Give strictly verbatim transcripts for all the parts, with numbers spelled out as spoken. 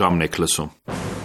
Ժամն եք լսում։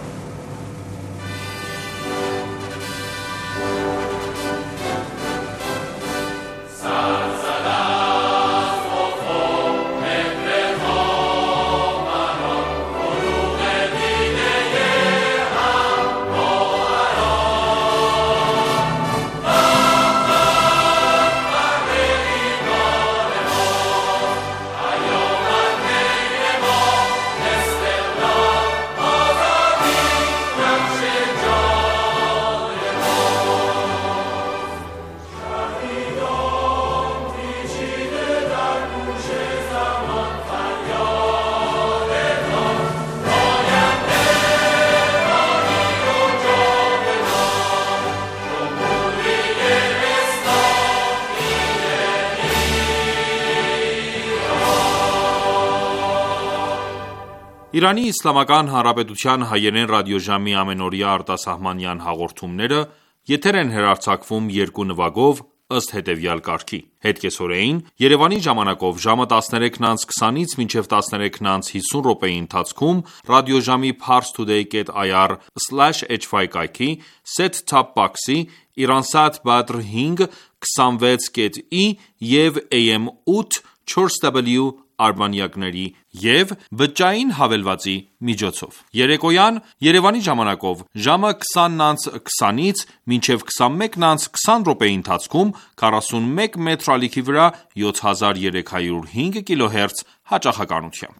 Իրանի Իսլամական Հանրապետության հայերեն ռադիոժամի ամենօրյա արտասահմանյան հաղորդումները եթեր են հեռարձակվում երկու նվագով ըստ հետևյալ կարգի: Հետկեսօրեին Երևանի ժամանակով ժամը տասներեքն անց քսանից մինչև տասներեքն անց հիսուն րոպեի ընթացքում ռադիոժամի parstoday dot i r slash h five կայքի, set-top box-ի, Iransat Badr հինգ քսանվեց կետ ի և A M ութ չորս W արբանյակների և բջջային հավելվածի միջոցով: Երեկոյան Երևանի ժամանակով ժամը քսանն անց քսանից մինչև քսանմեկն անց քսան րոպեի ընթացքում քառասունմեկ մետր ալիքի վրա յոթ հազար երեք հարյուր հինգ կիլոհերց հաճախականությամբ: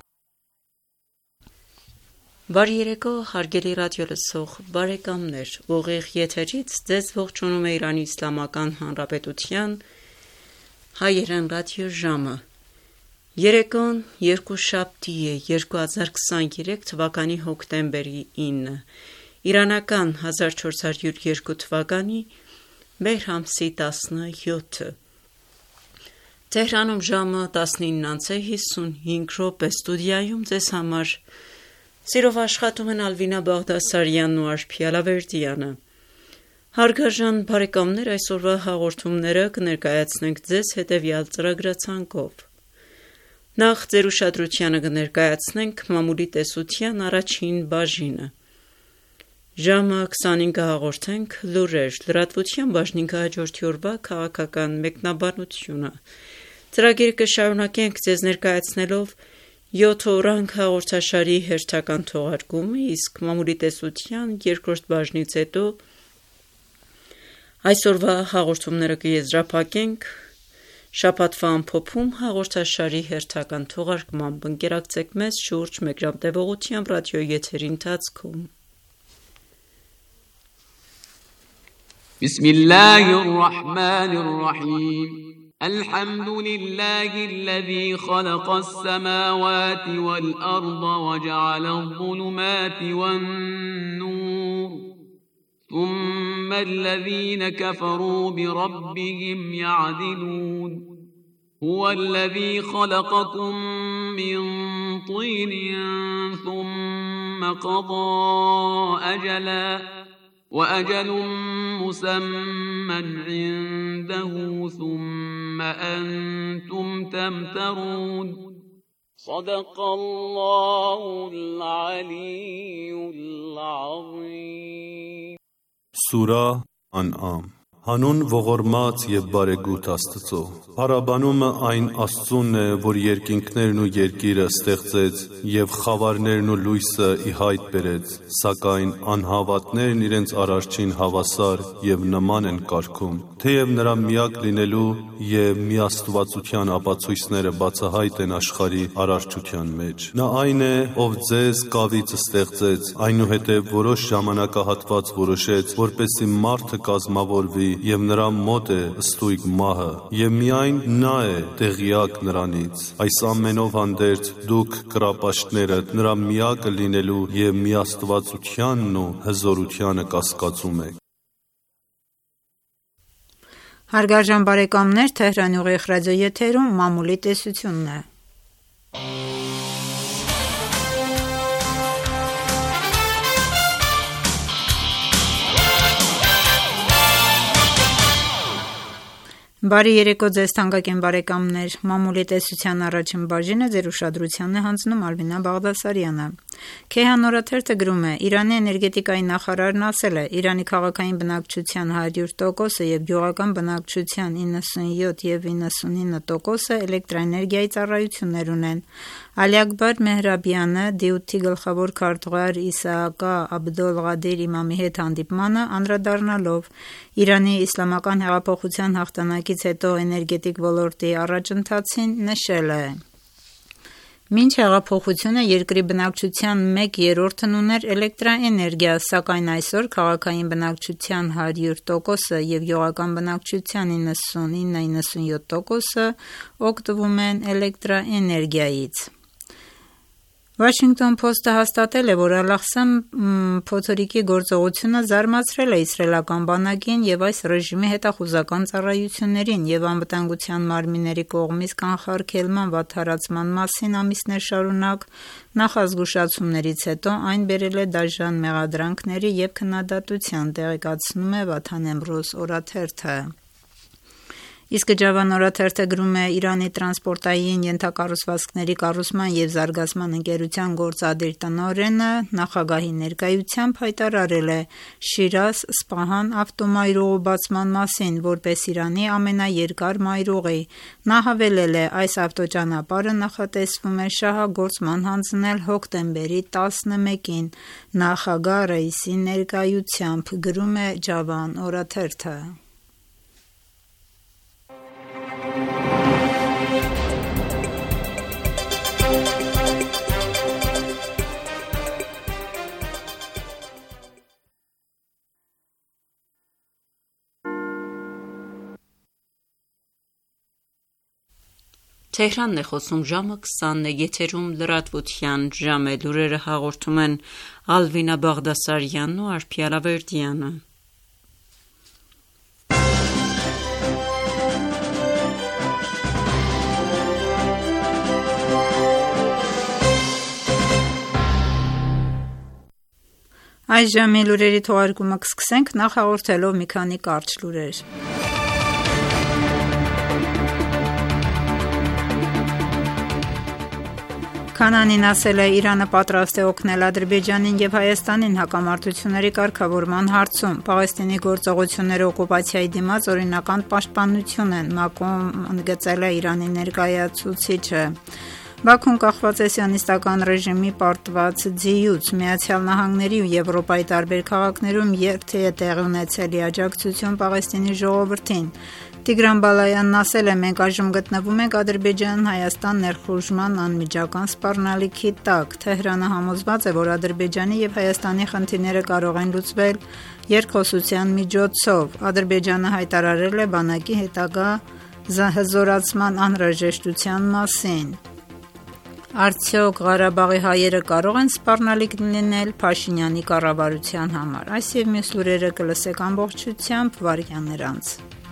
Բարի երեկո հարգելի ռադիոլսող բարեկամներ, ուղիղ եթերից ձեզ ողջունում է Իրանի Իսլամական Հանրապետության հայերեն ռադիոժամը: Երեկոն երկուշաբթի է, երկու հազար քսաներեք թվականի հոկտեմբերի ինը, իրանական հազար չորս հարյուր երկու թվականի մեհր ամսի տասնյոթը: Թեհրանում ժամը տասնինն անց է հիսունհինգ րոպե, ստուդիայում ձեզ համար սիրով աշխատում են Ալվինա Բաղդասարյանն ու Արփի Ալավերդյանը: Հարգարժան բարեկամներ, այսօրվա հաղորդումները կներկայացնենք ձեզ հետևյալ ծրագրացանկով: Նախ ձեր ուշադրությանը կներկայացնենք մամուլի տեսության առաջին բաժինը: Ժամը քսանհինգը հաղորդենք լուրեր, լրատվության բաժնին կհաջորդի օրվա քաղաքական մեկնաբանությունը: Ծրագիրը կշարունակենք ձեզ ներկայացնելով յոթ օրանգ հաղորդաշարի հերթական թողարկումը, իսկ մամուլի տեսության երկրորդ բաժնից հետո այսօրվա հաղորդումները կեզրափակենք շաբաթվա ամփոփում հաղորդաշարի հերթական թողարկմամբ: Ընկերակցեք մեզ շուրջ մեկ ժամ տևողությամբ ռադիոյի եթերի ընթացքում: Բիսմիլլահ ըր-ռահման ըր-ռահիմ الحمد لله الذي خلق السماوات والأرض وجعل الظلمات والنور ثم الذين كفروا بربهم يعدلون هو الذي خلقكم من طين ثم قضى أجلا وأجل مسمى عنده ثم أنتم تمترون صدق الله العلي العظيم Սուրահ Ան'ամ Հանուն ողորմած և բարեգութ Աստծո: Փառաբանումը այն Աստծունն է, որ երկինքներն ու երկիրը ստեղծեց և խավարներն ու լույսը ի հայտ բերեց, սակայն անհավատներն իրենց Արարչին հավասար և նման են կարգում: Թեև նրա միակ լինելու և միաստվածության ապացույցները բացահայտ են աշխարհի արարչության մեջ: Նա այն է, ով ձեզ կավից ստեղծեց, այնուհետև որոշ ժամանակահատված որոշեց, որպեսզի մարդը կազմավորվի և նրա մոտ է ստույգ մահը, և միայն նա է տեղյակ նրանից: Այս ամենով հանդերձ դուք կռապաշտներդ նրա միակը լինելու և միաստվածությանն ու հզորությանը կասկածում եք: Հարգարժան բարեկամներ, Թեհրանի ուղիղ ռադիոեթերում մամուլի տեսությունն է: Բարի երեկո ձեզ թանկագին բարեկամներ: Մամուլի տեսության առաջին բաժինը ձեր ուշադրությանն է հանձնում Ալվինա Բաղդասարյանը: Քեհան օրաթերթը գրում է. Իրանի էներգետիկայի նախարարն ասել է. Իրանի քաղաքային բնակչության հարյուր տոկոսը եւ գյուղական բնակչության իննսունյոթ եւ իննսունինը տոկոսը էլեկտրաէներգիայի ծառայություններ ունեն։ Ալի Ակբար Մեհրաբյանը դիութի գլխավոր քարտուղար Իսահակա Աբդոլղադիր իմամի հետ հանդիպմանը անդրադառնալով Իրանի իսլամական հեղափոխության հաղթանակից հետո էներգետիկ ոլորտի առաջընթացին նշել է. Մինչ հեղափոխությունը երկրի բնակչության մեկ երրորդն ուներ էլեկտրաէներգիա, սակայն այսօր քաղաքային բնակչության հարյուր տոկոսը եւ գյուղական բնակչության իննսունինը իննսունյոթ տոկոսը օգտվում են էլեկտրաէներգիայից։ Washington Post-ը հաստատել է, որ Ալ-Աղսամ փոթորիկի գործողությունը զարմացրել է իսրայելական բանակին եւ այս ռեժիմի հետախուզական ծառայություններին եւ անվտանգության մարմինների կողմից կանխարգելման վատթարացման մասին ամիսներ շարունակ նախազգուշացումներից հետո այն բերել է դաժան մեղադրանքների եւ քննադատության, տեղեկացնում է Վաթան Էմրոզ օրաթերթը։ Իսկ Ջավան օրաթերթը գրում է. Իրանի տրանսպորտային ենթակառուցվածքների կառուցման եւ զարգացման ընկերության գործադիր տնօրենը նախագահի ներկայությամբ հայտարարել է Շիրազ Սպահան ավտոմայրուղու բացման մասին, որպես Իրանի ամենաերկար մայրուղի։ Նա հավելել է. այս ավտոճանապարհը նախատեսվում է շահագործման հանձնել հոկտեմբերի տասնմեկին նախագահ Ռայիսի ներկայությամբ, գրում է Ջավան օրաթերթը։ Թեհրանն է խոսում ժամը քսանն է, եթերում լրատվության ժամ է, լուրերը հաղորդում են Ալվինա Բաղդասարյանն ու Արփի Ալավերդյանը։ Այս ժամի լուրերի թողարկումը կսկսենք նախ հաղորդելով մի քանի կարճ լուրեր։ Քանանին ասել է. Իրանը պատրաստ է օգնել Ադրբեջանին եւ Հայաստանին հակամարտությունների կարգավորման հարցում։ Պաղեստինի գործողությունները օկուպացիայի դիմաց օրինական պաշտպանություն են, ՄԱԿ-ում ընդգծել է Իրանի ներկայացուցիչը։ Բաքուն կախված է սիոնիստական ռեժիմի պարտված ձիուց, Միացյալ Նահանգների ու Եվրոպայի տարբեր քաղաքներում երթի է տեղի ունեցել աջակցություն Պաղեստինի ժողովրդին։ Տիգրան Բալայանն ասել է. մենք այժմ գտնվում ենք Ադրբեջան-Հայաստան ներխուժման անմիջական սպառնալիքի տակ։ Թեհրանը համոզված է, որ Ադրբեջանի եւ Հայաստանի խնդիրները կարող են լուծվել երկխոսության միջոցով։ Ադրբեջանը հայտարարել է բանակի հետագա հզորացման անհրաժեշտության մասին։ Արդյոք Ղարաբաղի հայերը կարող են սպառնալիք լինել Փաշինյանի կառավարության համար։ Այս եւ մյուս լուրերը կլսեք ամբողջությամբ վայրկյաններ անց։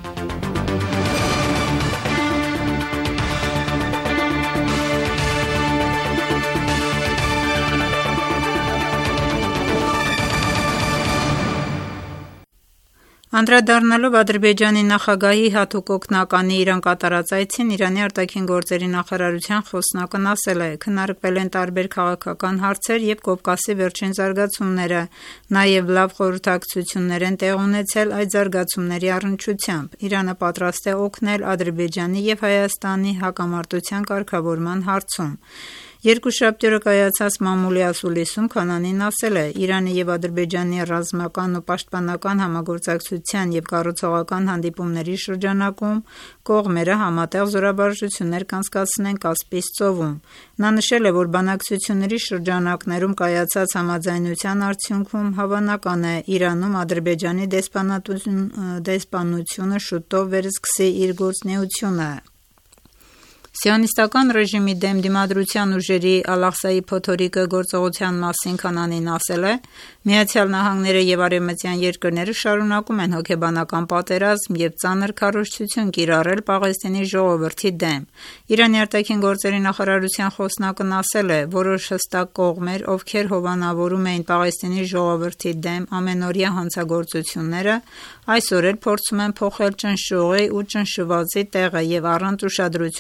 Անդրադառնալով Ադրբեջանի նախագահի հատուկ օգնականի Իրան կատարած այցին, Իրանի արտաքին գործերի նախարարության խոսնակն ասել է. քննարկվել են տարբեր քաղաքական հարցեր եւ Կովկասի վերջին զարգացումները, նաեւ լավ խորհրդակցություններ են տեղ ունեցել այդ զարգացումների առնչությամբ։ Իրանը պատրաստ է օգնել Ադրբեջանի եւ Հայաստանի հակամարտության կարգավորման հարցում։ Երկուշաբթի օրը կայացած մամուլի ասուլիսում Քանանին ասել է. Իրանի եւ Ադրբեջանի ռազմական ու պաշտպանական համագործակցության եւ կառուցողական հանդիպումների շրջանակում կողմերը համատեղ զորաբարժություններ կանցկացնեն Կասպից ծովում։ Նա նշել է, որ բանակցությունների շրջանակներում կայացած համաձայնության արդյունքում հավանական է Իրանում Ադրբեջանի դեսպանությունը շուտով վերսկսի իր գործունեությունը։ Սիոնիստական ռեժիմի դեմ դիմադրության ուժերի Ալ-Աղսայի փոթորիկը գործողության մասին Քանանին ասել է. Միացյալ Նահանգները եւ արևմտյան երկրները շարունակում են հոգեբանական պատերազմ եւ ծանր քարոզչություն կիրառել Պաղեստինի ժողովրդի դեմ։ Իրանի արտաքին գործերի նախարարության խոսնակն ասել է. որոշ հստակ կողմեր, ովքեր հովանավորում էին Պաղեստինի ժողովրդի դեմ ամենօրյա հանցագործությունները, այսօր էլ փորձում են փոխել ճնշողի ու ճնշվածի տեղը եւ առանց ուշադրություն դարձնել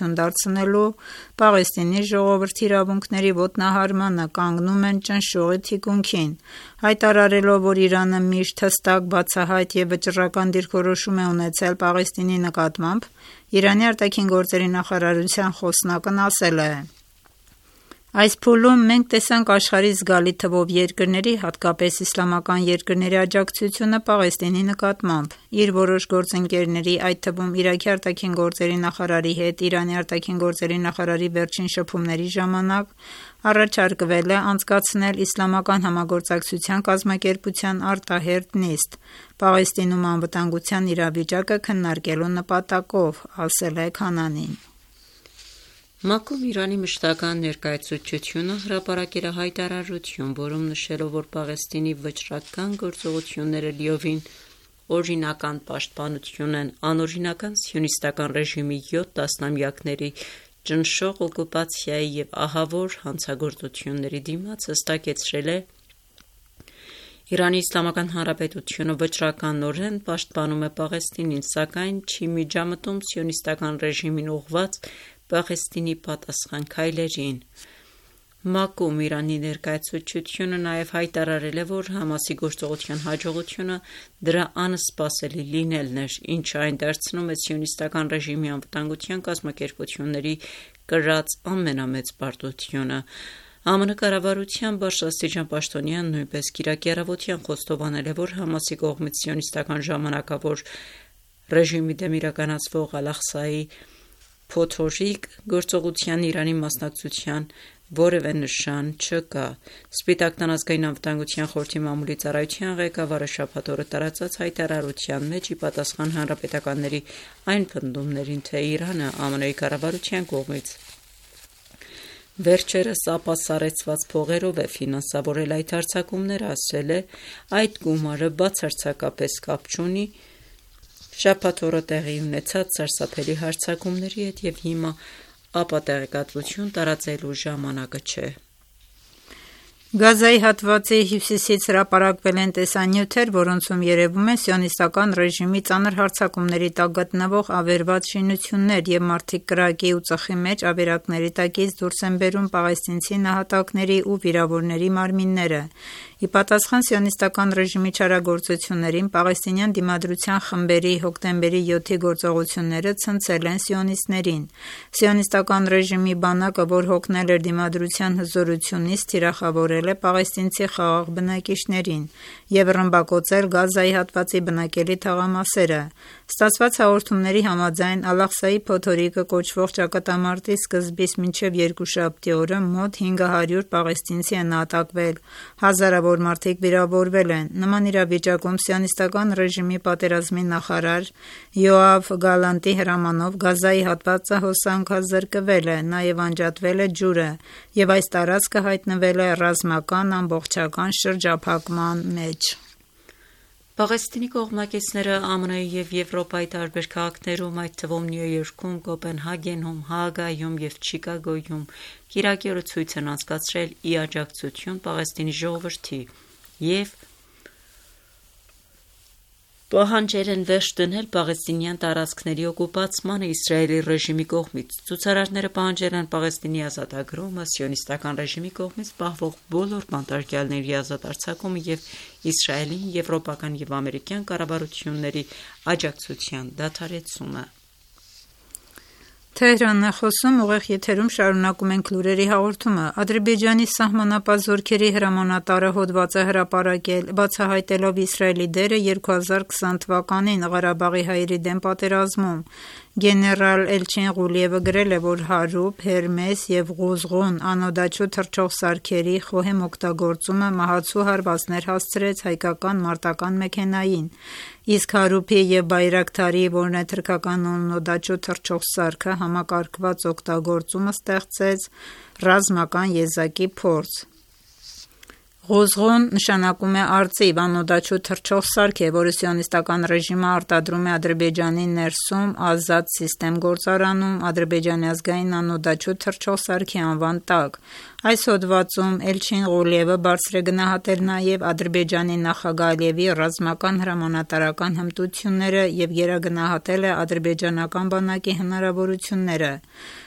հասցնելու Պաղեստինի ժողովրդի իրավունքների ոտնահարմանը կանգնում են ճնշողի թիկունքին, հայտարարելով, որ Իրանը միշտ հստակ, բացահայտ և վճռական դիրքորոշում է ունեցել Պաղեստինի նկատմամբ, Իրանի արտաքին գործերի նախարարության խոսնակն ասել է. «Այս փուլում մենք տեսանք աշխարհի զգալի թվով երկրների, հատկապես իսլամական երկրների աջակցությունը Պաղեստինի նկատմամբ։ Իր որոշ գործընկերների, այդ թվում Իրաքի արտաքին գործերի նախարարի հետ Իրանի արտաքին գործերի նախարարի վերջին շփումների ժամանակ առաջարկվել է անցկացնել Իսլամական համագործակցության կազմակերպության արտահերթ նիստ Պաղեստինում անվտանգության իրավիճակը քննարկելու նպատակով», ասել է Քանանին։ ՄԱԿ-ում Իրանի մշտական ներկայացուցչությունը հրապարակել է հայտարարություն, որում նշելով, որ Պաղեստինի վճռական գործողությունները լիովին օրինական պաշտպանություն են անօրինական սիոնիստական ռեժիմի յոթ տասնամյակների ճնշող օկուպացիայի և ահավոր հանցագործությունների դիմաց, հստակեցրել է. «Իրանի Իսլամական Հանրապետությունը վճռականորեն պաշտպանում է Պաղեստինին, սակայն չի միջամտում սիոնիստական ռեժիմին ուղղված Պաղեստինի պատասխան քայլերին»։ ՄԱԿ-ում Իրանի ներկայացուցչությունը նաև հայտարարել է, որ Համասի գործողության հաջողությունը դրա անսպասելի լինելն էր, ինչը այն դարձնում է սիոնիստական ռեժիմի անվտանգության կազմակերպությունների կրած ամենամեծ պարտությունը։ ԱՄՆ կառավարության բարձրաստիճան պաշտոնյան նույնպես կիրակի առավոտյան խոստովանել է, որ Համասի կողմից սիոնիստական ժամանակավոր ռեժիմի դեմ իրականացվող Ալ-Աղսայի փոթորիկ գործողության Իրանի մասնակցության որևէ նշան չկա։ Սպիտակ տան ազգային անվտանգության խորհրդի մամուլի ծառայության ղեկավարը շաբաթ օրը տարածած հայտարարության մեջ ի պատասխան հանրապետականների այն պնդումներին, թե Իրանը ԱՄՆ կառավարության կողմից վերջերս ապասառեցված փողերով է ֆինանսավորել այդ հարձակումները, ասել է. «Այդ գումարը բացարձակապես կապ չունի շաբաթ օրը տեղի ունեցած սարսափելի հարձակումների հետ և հիմա ապատեղեկատվություն տարածելու ժամանակը չէ»։ Գազայի հատվածի հյուսիսից հրապարակվել են տեսանյութեր, որոնցում երևում է սիոնիստական ռեժիմի ծանր հարձակումների տակ գտնվող ավերված շինություններ և մարդիկ կրակի ու ծխի մեջ ավերակների տակից դուրս են բերում պաղեստինցի նահատակների ու վիրավորների մարմինները։ Ի պատասխան սիոնիստական ռեժիմի չարագործություններին, պաղեստինյան դիմադրության խմբերի հոկտեմբերի յոթի գործողությունները ցնցել են սիոնիստներին։ Սիոնիստական ռեժիմի բանակը, որ հոգնել էր դիմադրության հզորությունից, թիրախավորել է պաղեստինցի խաղաղ բնակիչներին և ռմբակոծել Գազայի հատվածի բնակելի թաղամասերը։ Ստացված հաղորդումների համաձայն, Ալ-Աղսայի փոթորիկը կոչվող ճակատամարտի սկզբից մինչև երկուշաբթի օրը մոտ հինգ հարյուր պաղեստինցի են նահատակվել, հազարավոր մարդիկ վիրավորվել են։ Նման իրավիճակում սիոնիստական ռեժիմի պատերազմի նախարար Յոավ Գալանտի հրամանով Գազայի հատվածը հոսանքազրկվել է, նաև անջատվել է ջուրը, և այս տարածքը հայտնվել է ռազմական ամբողջական շրջափակման մեջ։ Պաղեստինի կողմնակիցները ԱՄՆ-ի և Եվրոպայի տարբեր քաղաքներում, այդ թվում Նյու Յորքում, Կոպենհագենում, Հաագայում և Չիկագոյում կիրակի օրը ցույց են անցկացրել ի աջակցություն Պաղեստինի ժողովրդի և պահանջել են վերջ դնել պաղեստինյան տարածքների օկուպացմանը Իսրայելի ռեժիմի կողմից։ Ցուցարարները պահանջել են Պաղեստինի ազատագրումը, սիոնիստական ռեժիմի կողմից պահվող բոլոր բանտարկյալների ազատ արձակումը և Իսրայելին եվրոպական և ամերիկյան կառավարությունների աջակցության դադարեցումը։ Թեհրանն է խոսում, ուղիղ եթերում շարունակում ենք լուրերի հաղորդումը։ Ադրբեջանի սահմանապահ զորքերի հրամանատարը հոդված է հրապարակել, բացահայտելով Իսրայելի դերը երկու հազար քսան թվականին Ղարաբաղի հայերի դեմ պատերազմում։ Գեներալ Էլչին Ղուլիևը գրել է, որ Հարուբ, Հերմես և Ղուզղուն անօդաչու թռչող սարքերի խոհեմ օգտագործումը մահացու հարվածներ հասցրեց հայկական մարտական մեքենային, իսկ Հարուբի և Բայրակթարի, որն է թուրքական անօդաչու թռչող սարքը, համակարգված օգտագործումը ստեղծեց ռազմական եզակի փորձ։ Ղուզղուն նշանակում է արծիվ, անօդաչու թռչող սարք է, որը սիոնիստական ռեժիմը արտադրում է Ադրբեջանի ներսում Ազատ Սիստեմ գործարանում Ադրբեջանի ազգային անօդաչու թռչող սարքի անվան տակ։ Այս հոդվածում Էլչին Ղուլիևը բարձր է գնահատել նաև Ադրբեջանի նախագահ Ալիևի ռազմական հրամանատարական հմտությունները և գերագնահատել է ադրբեջանական բանակի հնարավորությունները։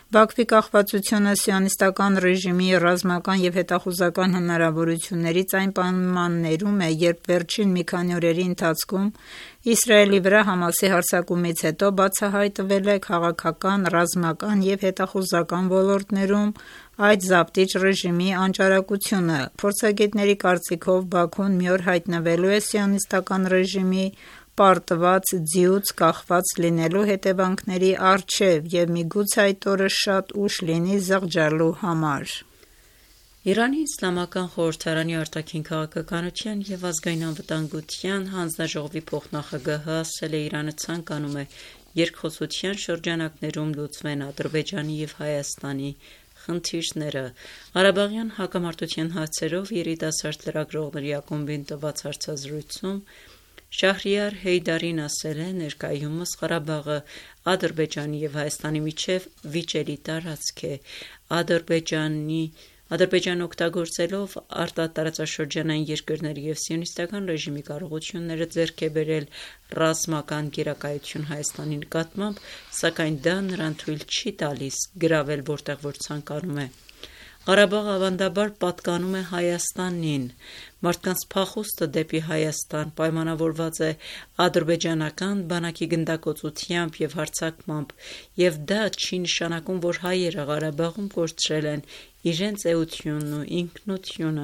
Բաքվի կախվածությունը սիոնիստական ռեժիմի ռազմական և հետախուզական հնարավորություններից այն պայմաններում է, երբ վերջին մի քանի օրերի ընթացքում Իսրայելի վրա Համասի հարձակումից հետո բացահայտվել է քաղաքական, ռազմական և հետախուզական ոլորտներում այդ զավթիչ ռեժիմի անճարակությունը։ Փորձագետների կարծիքով Բաքուն մի օր հայտնվելու է սիոնիստական ռեժիմի պարտված ձիուց կախված լինելու հետևանքների առջև և միգուցե այդ օրը շատ ուշ լինի զղջալու համար։ Իրանի իսլամական խորհրդարանի արտաքին քաղաքականության և ազգային անվտանգության հանձնաժողովի փոխնախագահը ասել է՝ Իրանը ցանկանում է երկխոսության շրջանակներում լուծվեն Ադրբեջանի և Հայաստանի խնդիրները։ Ղարաբաղյան հակամարտության հարցերով երիտասարդ լրագրողների ակումբին տված հարցազրույցում Շահրիար Հեյդարին ասել է՝ ներկայումս Ղարաբաղը Ադրբեջանի և Հայաստանի միջև վիճելի տարածք է։ Ադրբեջանը օգտագործելով արտատարածաշրջանային երկրների և սիոնիստական ռեժիմի կարողությունները ձեռք է բերել ռազմական գերակայություն Հայաստանի նկատմամբ, սակայն դա նրան թույլ չի տալիս գրավել որտեղ որ ցանկանում է։ Ղարաբաղը ավանդաբար պատկանում է Հայաստանին։ Մարդկանց փախուստը դեպի Հայաստան պայմանավորված է ադրբեջանական բանակի գնդակոծությամբ և հարձակմամբ, և դա չի նշանակում, որ հայերը Ղարաբաղում կորցրել են իրենց էությունն ու ինքնությունը։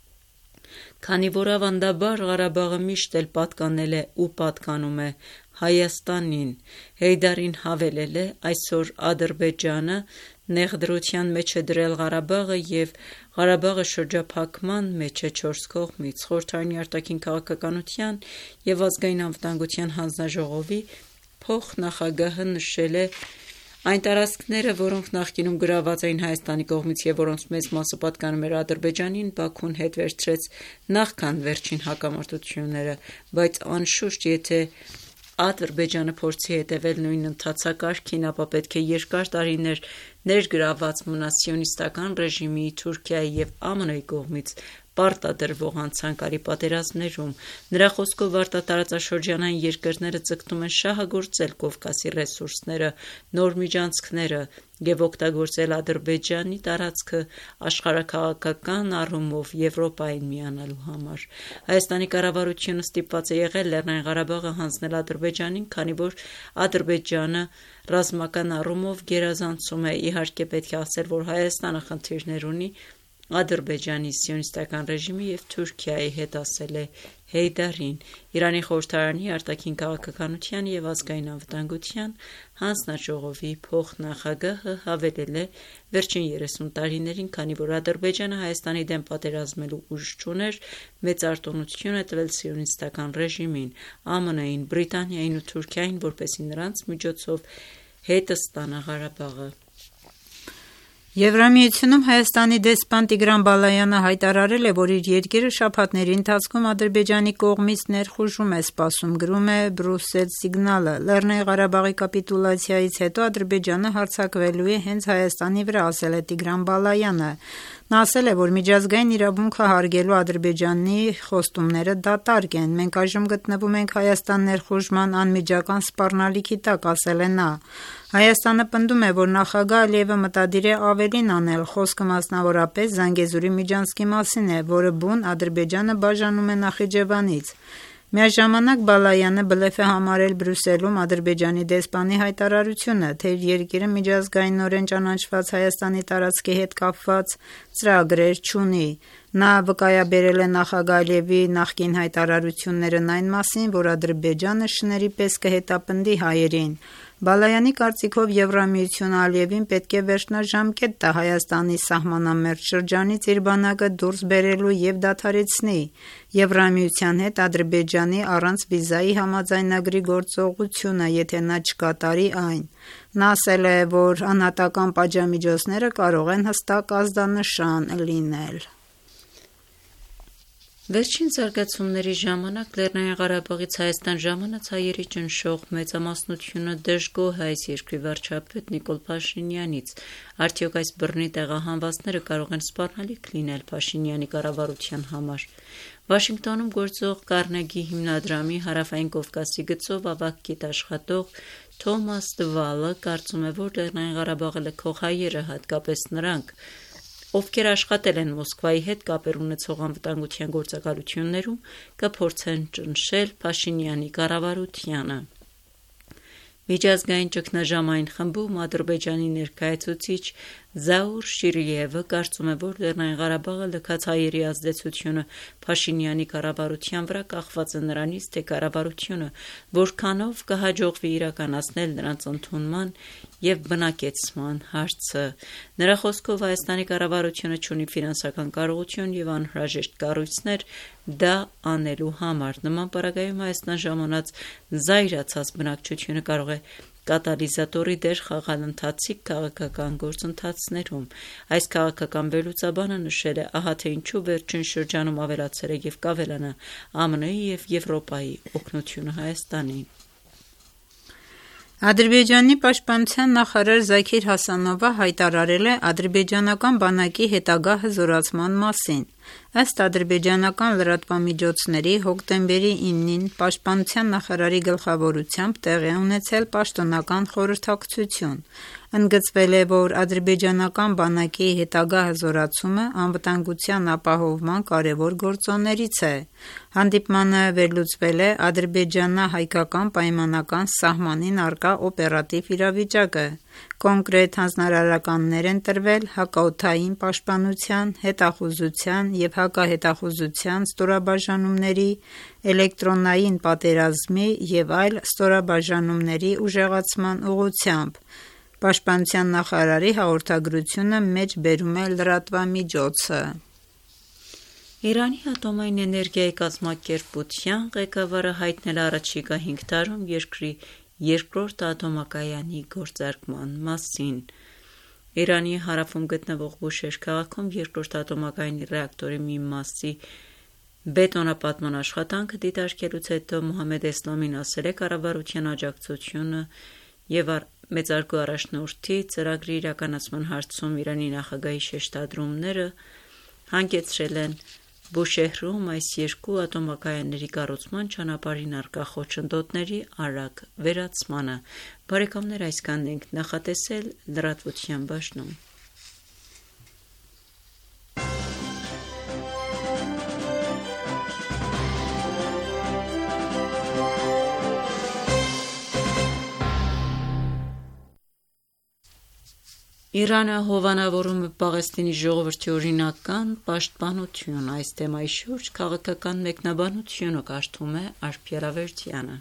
Քանի որ ավանդաբար Ղարաբաղը միշտ էլ պատկանել է ու պատկանում է Հայաստանին։ Հեյդարին հավելել է՝ այսօր Ադրբեջանը նեղդրության մեջ է դրել Ղարաբաղը և Ղարաբաղը շրջափակման մեջ է չորս կողմից։ Խորհրդարանի արտաքին քաղաքականության և ազգային անվտանգության հանձնաժողովի փոխնախագահը նշել է՝ այն տարածքները, որոնք նախկինում գրավված էին Հայաստանի կողմից և որոնց մեծ մասը պատկանում էր Ադրբեջանին, Բաքուն հետ վերցրեց նախքան վերջին հակամարտությունները, բայց անշուշտ, եթե Ադրբեջանը փորձի հետևել նույն ընթացակարգին, ապա պետք է երկար տարիներ ներգրավված մնա սիոնիստական ռեժիմի, Թուրքիայի և ԱՄՆ-ի կողմից պարտադրվող անցանկալի պատերազմներում։ Նրա խոսքով արտատարածաշրջանային երկրները ձգտում են շահագործել Կովկասի ռեսուրսները, նոր միջանցքները և օգտագործել Ադրբեջանի տարածքը աշխարհաքաղաքական առումով Եվրոպային միանալու համար։ Հայաստանի կառավարությունը ստիպված է եղել Լեռնային Ղարաբաղը հանձնել Ադրբեջանին, քանի որ Ադրբեջանը ռազմական առումով գերազանցում է։ Իհարկե պետք է ասել, որ Հայաստանը խնդիրներ ունի Ադրբեջանի սիոնիստական ռեժիմի և Թուրքիայի հետ, ասել է Հեյդարին։ Իրանի խորհրդարանի արտաքին քաղաքականության և ազգային անվտանգության հանձնաժողովի փոխնախագահը հավելել է՝ վերջին երեսուն տարիներին, քանի որ Ադրբեջանը Հայաստանի դեմ պատերազմելու ուժ չուներ, մեծ արտոնություն է տվել սիոնիստական ռեժիմին, ԱՄՆ-ին, Բրիտանիային ու Թուրքիային, որպեսզի նրանց միջոցով հետը ստանա Ղարաբաղը։ Եվրամիությունում Հայաստանի դեսպան Տիգրան Բալայանը հայտարարել է, որ իր երկիրը շաբաթների ընթացքում Ադրբեջանի կողմից ներխուժում է սպասում, գրում է Բրուսել Սիգնալը։ Լեռնային Ղարաբաղի կապիտուլյացիայից հետո Ադրբեջանը հարձակվելու է հենց Հայաստանի վրա, ասել է Տիգրան Բալայանը։ Նա ասել է, որ միջազգային իրավունքը հարգելու Ադրբեջանի խոստումները դատարկ են։ Մենք այժմ գտնվում ենք Հայաստան ներխուժման անմիջական սպառնալիքի տակ, ասել է նա։ Հայաստանը պնդում է, որ նախագահ Ալիևը մտադիր է ավելին անել։ Խոսքը մասնավորապես Զանգեզուրի միջանցքի մասին է, որը բուն Ադրբեջանը բաժանում է Նախիջևանից։ Միաժամանակ Բալայանը բլեֆ է համարել Բրյուսելում Ադրբեջանի դեսպանի հայտարարությունը, թե իր երկիրը միջազգայինորեն ճանաչված Հայաստանի տարածքի հետ կապված ծրագրեր չունի։ Նա վկայաբերել է նախագահ Ալիևի նախկին հայտարարություններն այն մասին, որ Ադրբեջանը շների պես կհետապնդի հայերին։ Բալայանի կարծիքով Եվրամիությունը Ալիևին պետք է վերջնաժամկետ տա Հայաստանի սահմանամերձ շրջանից իր բանակը դուրս բերելու և դադարեցնի Եվրամիության հետ Ադրբեջանի առանց վիզայի համաձայնագրի գործողությունը, եթե նա չկատարի այն։ Նա ասել է, որ անհատական պատժամիջոցները կարող են հստակ ազդանշան լինել։ Վերջին զարգացումների ժամանակ Լեռնային Ղարաբաղից Հայաստան ժամանած հայերի ճնշող մեծամասնությունը դժգոհ է այս երկրի վարչապետ Նիկոլ Փաշինյանից։ Արդյոք այս բռնի տեղահանվածները կարող են սպառնալիք լինել Փաշինյանի կառավարության համար։ Վաշինգտոնում գործող Կարնեգի հիմնադրամի Հարավային Կովկասի գծով ավագ գիտաշխատող Թոմաս Դվալը կարծում է, որ Լեռնային Ղարաբաղը լքող հայերը, հատկապես նրանք, ովքեր աշխատել են Մոսկվայի հետ կապեր ունեցող անվտանգության գործակալություններում, կփորձեն ճնշել Փաշինյանի կառավարությանը։ Միջազգային ճգնաժամային խմբում Ադրբեջանի ներկայացուցիչ Զաուր Շիրիևը կարծում է, որ Լեռնային Ղարաբաղը լքած հայերի ազդեցությունը Փաշինյանի կառավարության վրա կախված է նրանից, թե կառավարությունը որքանով կհաջողվի իրականացնել նրանց ընդունման և բնակեցման հարցը։ Նրա խոսքով Հայաստանի կառավարությունը չունի ֆինանսական կարողություն և անհրաժեշտ կառույցներ դա անելու համար։ Նման պարագայում Հայաստան ժամանած զայրացած բնակչությունը կարող է կատալիզատորի դեր խաղալ ընթացիկ քաղաքական գործընթացներում։ Այս քաղաքական վերլուծաբանը նշել է, ահա թե ինչու վերջին շրջանում ավելացել է և կավելանա ԱՄՆ-ի և Եվրոպայի օգնությունը Հայաստանին։ Ադրբեջանի պաշտպանության նախարար Զաքիր Հասանովը հայտարարել է ադրբեջանական բանակի հետագա հզորացման մասին։ Ըստ ադրբեջանական լրատվամիջոցների հոկտեմբերի իննին պաշտպանության նախարարի գլխավորությամբ տեղի է ունեցել պաշտոնական խորհրդակցություն։ Ընդգծվել է, որ ադրբեջանական բանակի հետագա հզորացումը անվտանգության ապահովման կարևոր գործոններից է։ Հանդիպմանը վերլուծվել է ադրբեջանա-հայկական պայմանական սահմանին առկա օպերատիվ իրավիճակը։ Կոնկրետ հանձնարարականներ են տրվել հակաօդային պաշտպանության, հետախուզության և հակահետախուզության ստորաբաժանումների, էլեկտրոնային պատերազմի և այլ ստորաբաժանումների ուժեղացման ուղղությամբ։ Պաշտպանության նախարարի հաղորդագրությունը մեջբերում է լրատվամիջոցը։ Իրանի ատոմային էներգիայի կազմակերպության ղեկավարը հայտնել է առաջիկա հինգ տարում երկրի երկրորդ ատոմակայանի գործարկման մասին։ Իրանի հարավում գտնվող Բուշեհր քաղաքում երկրորդ ատոմակայանի ռեակտորի մի մասի բետոնապատման աշխատանքը դիտարկելուց հետո Մոհամմեդ Էսլամին ասել է կառավարության աջակցությունը և մեծարգո առաջնորդի ծրագրի իրականացման հարցում Իրանի նախագահի շեշտադրումները հանգեցրել են Բուշեհրում այս երկու ատոմակայանների կառուցման ճանապարհին առկա խոչընդոտների արագ վերացմանը։ Բարեկամներ, այսքանն ենք նախատեսել լրատվության բաժնում։ Իրանը հովանավորում է Պաղեստինի ժողովրդի օրինական պաշտպանություն։ Այս թեմայի շուրջ քաղաքական մեկնաբանությունը կարդում է Արփի Արավերդյանը։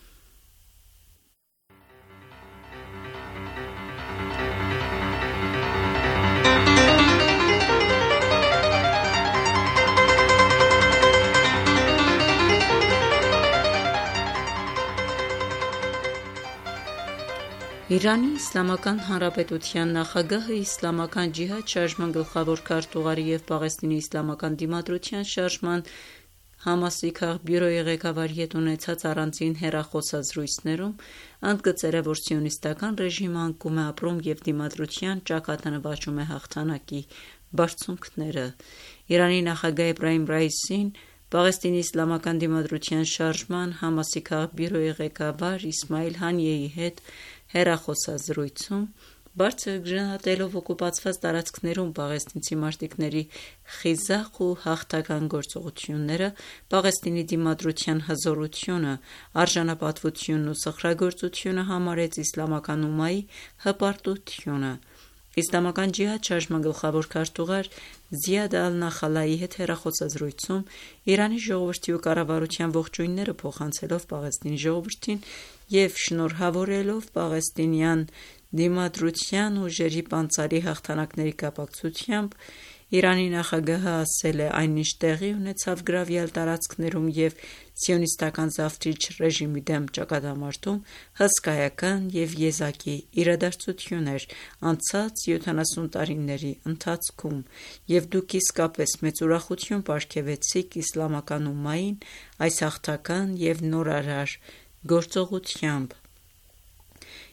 Իրանի Իսլամական Հանրապետության նախագահը Իսլամական ջիհադ շարժման գլխավոր քարտուղարի և Պաղեստինի իսլամական դիմադրության շարժման Համասի քաղբյուրոյի ղեկավարի հետ ունեցած առանձին հեռախոսազրույցներում ընդգծել է, որ սիոնիստական ռեժիմը անկում է ապրում և դիմադրության ճակատը նվաճում է հաղթանակի բարձունքները։ Իրանի նախագահ Էբրահիմ Ռայիսին Պաղեստինի իսլամական դիմադրության շարժման Համասի քաղբյուրոյի ղեկավար Իսմայիլ Հանիեի հետ հեռախոսազրույցում բարձր գնահատելով օկուպացված տարածքներում պաղեստինցի մարտիկների խիզախ ու հաղթական գործողությունները, Պաղեստինի դիմադրության հզորությունը, արժանապատվությունն ու սխրագործությունը համարեց իսլամական ումմայի հպարտությունը։ Իսլամական ջիհադ շարժման գլխավոր քարտուղար Զիադ Ալ-Նախալայի հետ հեռախոսազրույցում Իրանի ժողովրդի ու կառավարության ողջույնները փոխանցելով Պաղեստինի ժողովրդին և շնորհավորելով պաղեստինյան դիմադրության ուժերի պանծալի հաղթանակների կապակցությամբ Իրանի նախագահը ասել է. «Այն ինչ տեղի ունեցավ գրավյալ տարածքներում և սիոնիստական զավթիչ ռեժիմի դեմ ճակատամարտում հսկայական և եզակի իրադարձություն էր անցած յոթանասուն տարիների ընթացքում, և դուք իսկապես մեծ ուրախություն պարգևեցիք իսլամական ումմային այս հաղթական և նորարար գործողությամբ»։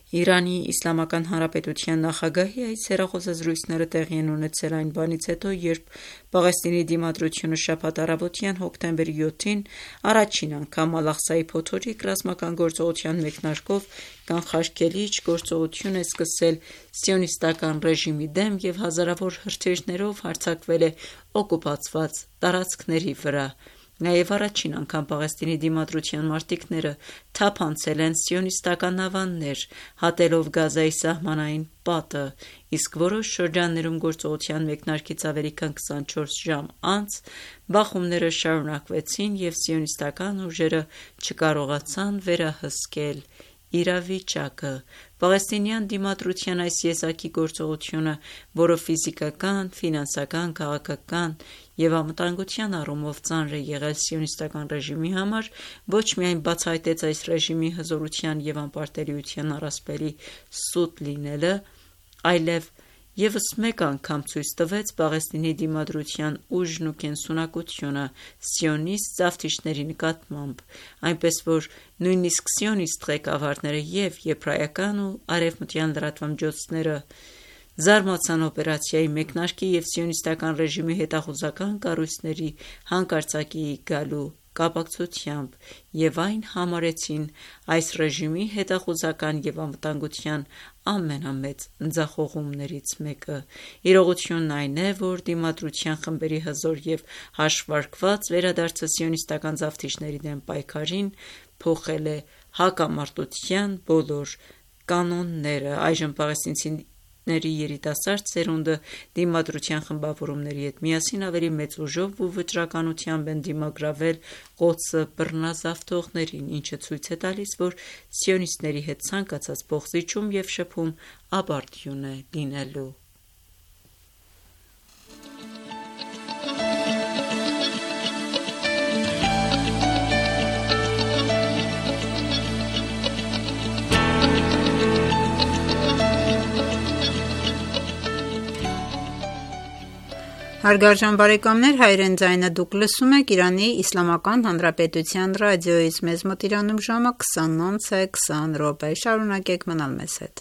Իրանի Իսլամական Հանրապետության նախագահի այս հեռախոսազրույցները տեղի են ունեցել այն բանից հետո, երբ Պաղեստինի դիմադրությունը շաբաթ առավոտյան հոկտեմբերի յոթին առաջին անգամ Ալ-Աղսայի փոթորիկ ռազմական գործողության մեկնարկով կանխարգելիչ գործողություն է սկսել սիոնիստական ռեժիմի դեմ և հազարավոր հրթիռներով հարձակվել է օկուպացված տարածքների վրա։ Նաև առաջին անգամ Պաղեստինի դիմադրության մարտիկները թափանցել են սիոնիստական ավաններ, հատելով Գազայի սահմանային պատը, իսկ որոշ շրջաններում գործողության մեկնարկից ավելի քան քսանչորս ժամ անց բախումները շարունակվեցին և սիոնիստական ուժերը չկարողացան վերահսկել իրավիճակը։ Պաղեստինյան դիմադրության այս եզակի գործողությունը, որը ֆիզիկական, ֆինանսական, քաղաքական և անվտանգության առումով ծանր է եղել սիոնիստական ռեժիմի համար, ոչ միայն բացահայտեց այս ռեժիմի հզորության և անպարտելիության առասպելի սուտ լինելը, այլև ևս մեկ անգամ ցույց տվեց Պաղեստինի դիմադրության ուժն ու կենսունակությունը սիոնիստ զավթիչների նկատմամբ, այնպես որ նույնիսկ սիոնիստ ղեկավարները և եբրայական ու արևմտյան լրատվամիջոցները զարմացան օպերացիայի մեկնարկի և սիոնիստական ռեժիմի հետախուզական կառույցների հանկարծակիի գալու կապակցությամբ և այն համարեցին այս ռեժիմի հետախուզական և անվտանգության ամենամեծ ձախողումներից մեկը։ Իրողությունն այն է, որ դիմադրության խմբերի հզոր և հաշվարկված վերադարձը սիոնիստական զավթիչների դեմ պայքարին փոխել է հակամարտության բոլոր կանոնները։ Այժմ պաղեստինցիների երիտասարդ սերունդը դիմադրության խմբավորումների հետ միասին ավելի մեծ ուժով ու վճռականությամբ են դիմագրավել Ղոդսը բռնազավթողներին, ինչը ցույց է տալիս, որ սիոնիստների հետ ցանկացած փոխզիջում և շփում ապարդյուն է լինելու։ Հարգարժան բարեկամներ, հայրեն ձայնը դուք լսում եք Իրանի Իսլամական Հանրապետության ռադիոյից, մեզ մոտ Իրանում ժամը քսան անց է քսան րոպե, շարունակեք մնալ մեզ հետ։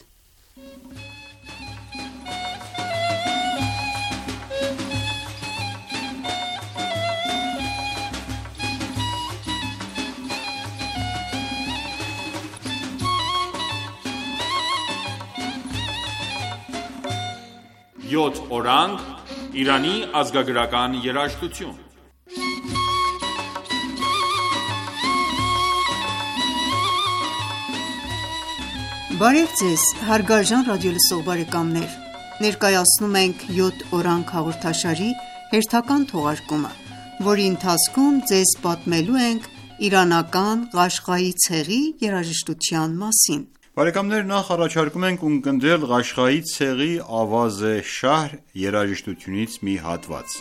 Յոթ օրանգ Իրանի ազգագրական երաժշտություն։ Բարև ձեզ, հարգարժան ռադիոլսող բարեկամներ, ներկայացնում ենք յոթ օրանգ հաղորդաշարի հերթական թողարկումը, որի ընթացքում ձեզ պատմելու ենք իրանական Ղաշղայի ցեղի երաժշտության մասին։ Բարեկամներ, նախ առաջարկում ենք ունկնդրել Ղաշղայի ցեղի Ավազ-ե Շահր երաժշտությունից մի հատված։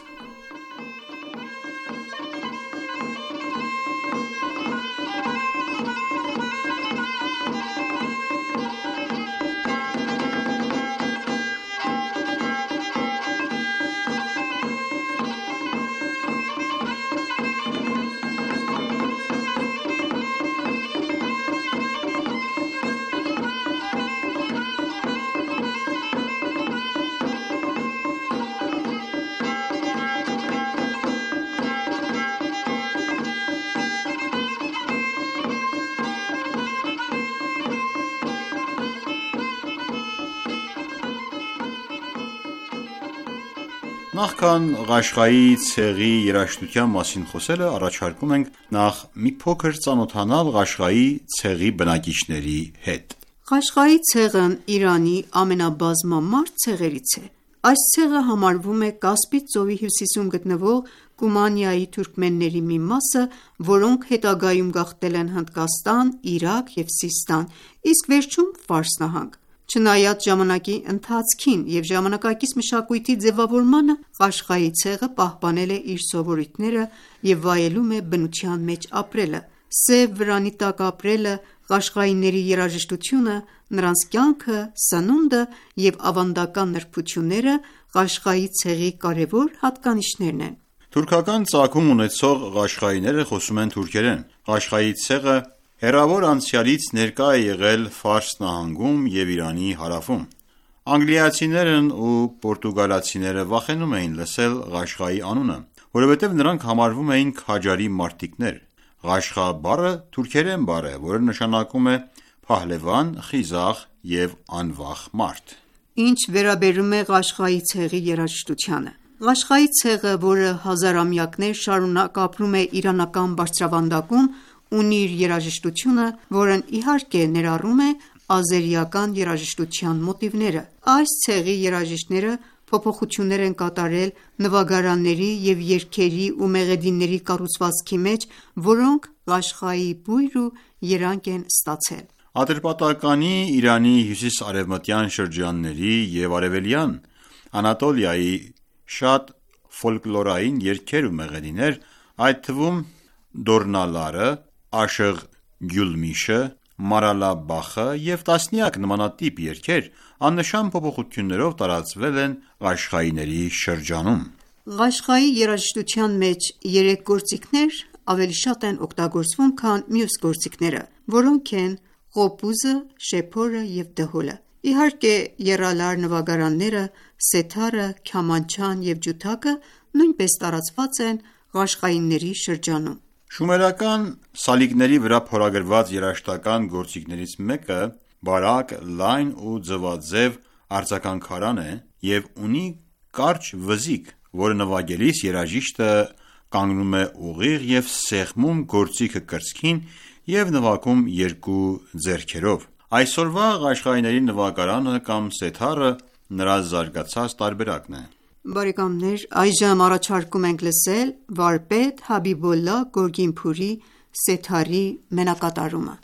Նախքան Ղաշղայի ցեղի երաժշտության մասին խոսելը, առաջարկում ենք նախ մի փոքր ծանոթանալ Ղաշղայի ցեղի բնակիչների հետ։ Ղաշղայի ցեղն Իրանի ամենաբազմամարդ ցեղերից է։ Այս ցեղը համարվում է Կասպից ծովի հյուսիսում գտնվող Կումանիայի թուրքմենների մի մասը, որոնք հետագայում գաղթել են Հնդկաստան, Իրաք և Սիստան, իսկ վերջում Ֆարս նահանգ։ Չնայած ժամանակի ընթացքին և ժամանակակից մշակույթի ձևավորմանը, Ղաշղայի ցեղը պահպանել է իր սովորույթները և վայելում է բնության մեջ ապրելը։ Սև վրանի տակ ապրելը, ղաշղայիների երաժշտությունը, նրանց կյանքը, սնունդը և ավանդական նրբությունները Ղաշղայի ցեղի կարևոր հատկանիշներն են։ Թուրքական ծագում ունեցող ղաշղայիները խոսում են թուրքերեն։ Ղաշղայի ցեղը Հեռավոր անցյալից ներկա է եղել Ֆարս նահանգում և Իրանի հարավում։ Անգլիացիներն ու պորտուգալացիները վախենում էին լսել Ղաշղայի անունը, որովհետև նրանք համարվում էին քաջարի մարտիկներ։ Ղաշղա բառը թուրքերեն բառ է, որը նշանակում է փահլևան, խիզախ և անվախ մարդ։ Ինչ վերաբերում է Ղաշղայի ցեղի երաժշտությանը, Ղաշղայի ցեղը, որը հազարամյակներ շարունակ ապրում է իրանական բարձրավանդակում, ունի իր երաժշտությունը, որն իհարկե ներառում է ազերիական երաժշտության մոտիվները։ Այս ցեղի երաժիշտները փոփոխություններ են կատարել նվագարանների և երգերի ու մեղեդիների կառուցվածքի մեջ, որոնք Ղաշղայի բույր ու երանգ են ստացել։ Ատրպատականի, Իրանի հյուսիս-արևմտյան շրջանների և արևելյան Անատոլիայի շատ ֆոլկլորային երգեր ու մեղեդիներ, այդ թվում Դորնալարը, Աշըղ Գյուլմիշը, Մարալա Բախը և տասնյակ նմանատիպ երգեր աննշան փոփոխություններով տարածվել են ղաշղայիների շրջանում։ Ղաշղայի երաժշտության մեջ երեք գործիքներ ավելի շատ են օգտագործվում, քան մյուս գործիքները, որոնք են Ղոպուզը, շեփորը և դհոլը։ Իհարկե, եռալար նվագարանները, սեթառը, քյամանչան և ջութակը նույնպես տարածված են ղաշղայինների շրջանում։ Շումերական սալիկների վրա փորագրված երաժշտական գործիքներից մեկը բարակ, լայն ու ձվաձև արձագանքարան է և ունի կարճ վզիկ, որը նվագելիս երաժիշտը կանգնում է ուղիղ և սեղմում գործիքը կրծքին և նվագում երկու ձեռքերով։ Այսօրվա ղաշղայիների նվագարանը կամ սեթառը նրա զարգացած տարբերակն է։ Այժմ առաջարկում ենք լսել վարպետ Հաբիբոլլահ Գորգինփուրի սեթառի մենակատարումը։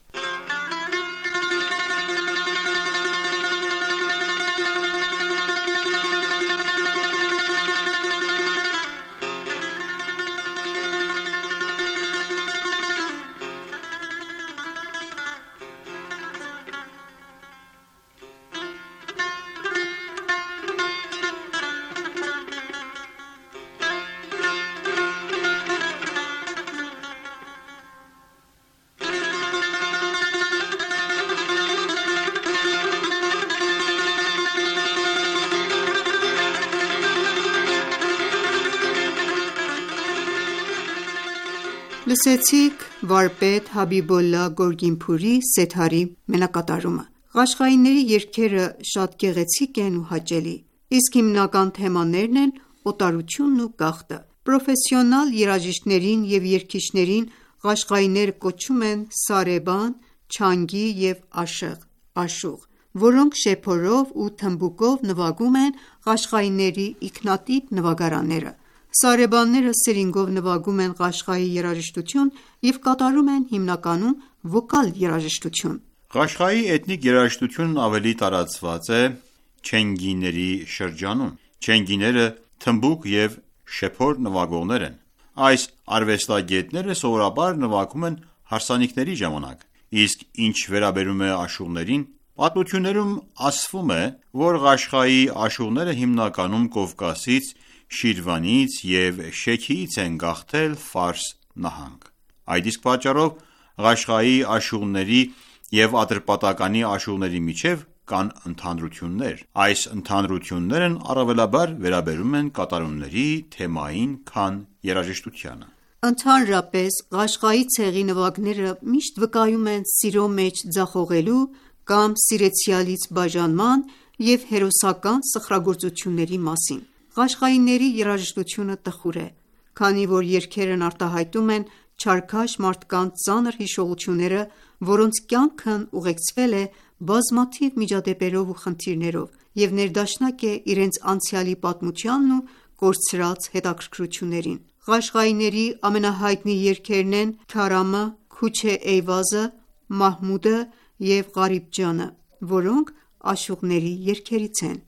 Լսեցիք վարպետ Հաբիբոլլահ Գորգինփուրի սեթառի մենակատարումը։ Ղաշղայինների երգերը շատ գեղեցիկ են ու հաճելի, իսկ հիմնական թեմաներն են օտարությունն ու գաղթը։ Պրոֆեսիոնալ երաժիշտներին և երգիչներին ղաշղայիները կոչում են սարեբան, չանգի և աշըղ (աշուղ), որոնք շեփորով ու թմբուկով նվագում են ղաշղայիների ինքնատիպ նվագարանները։ Սարեբանները սրինգով նվագում են Ղաշղայի երաժշտություն և կատարում են հիմնականում վոկալ երաժշտություն։ Ղաշղայի էթնիկ երաժշտությունն ավելի տարածված է չենգիների շրջանում։ Չենգիները թմբուկ և շեփոր նվագողներ են։ Այս արվեստագետները սովորաբար նվագում են հարսանիքների ժամանակ, իսկ ինչ վերաբերում է աշուղներին, պատմություններում ասվում է, որ Ղաշղայի աշուղները հիմնականում Կովկասից, Շիրվանից և Շեքիից են գաղթել Ֆարս նահանգ։ Այդ իսկ պատճառով Ղաշղայի աշուղների և Ատրպատականի աշուղների միջև կան ընդհանրություններ։ Այս ընդհանրություններն առավելաբար վերաբերում են կատարումների թեմային, քան երաժշտությանը։ Ընդհանրապես, Ղաշղայի ցեղի նվագները միշտ վկայում են սիրո մեջ ձախողելու կամ սիրեցյալից բաժանման և հերոսական սխրագործությունների մասին։ Ղաշղայիների երաժշտությունը տխուր է, քանի որ երգերն արտահայտում են չարքաշ մարդկանց ծանր հիշողությունները, որոնց կյանքն ուղեկցվել է բազմաթիվ միջադեպերով ու խնդիրներով և ներդաշնակ է իրենց անցյալի պատմությանն ու կորցրած հետաքրքրություններին։ Ղաշղայիների ամենահայտնի երգերն են Քարամը, Քուչ-ե Էյվազը, Մահմուդը և Ղարիբ ջանը, որոնք աշուղների երգերից են։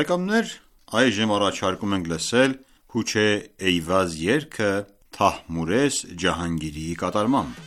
Այժմ առաջարկում ենք լսել Քուչ-ե Էյվազ երգը Թահմուրես Ջահանգիրիի կատարմամբ։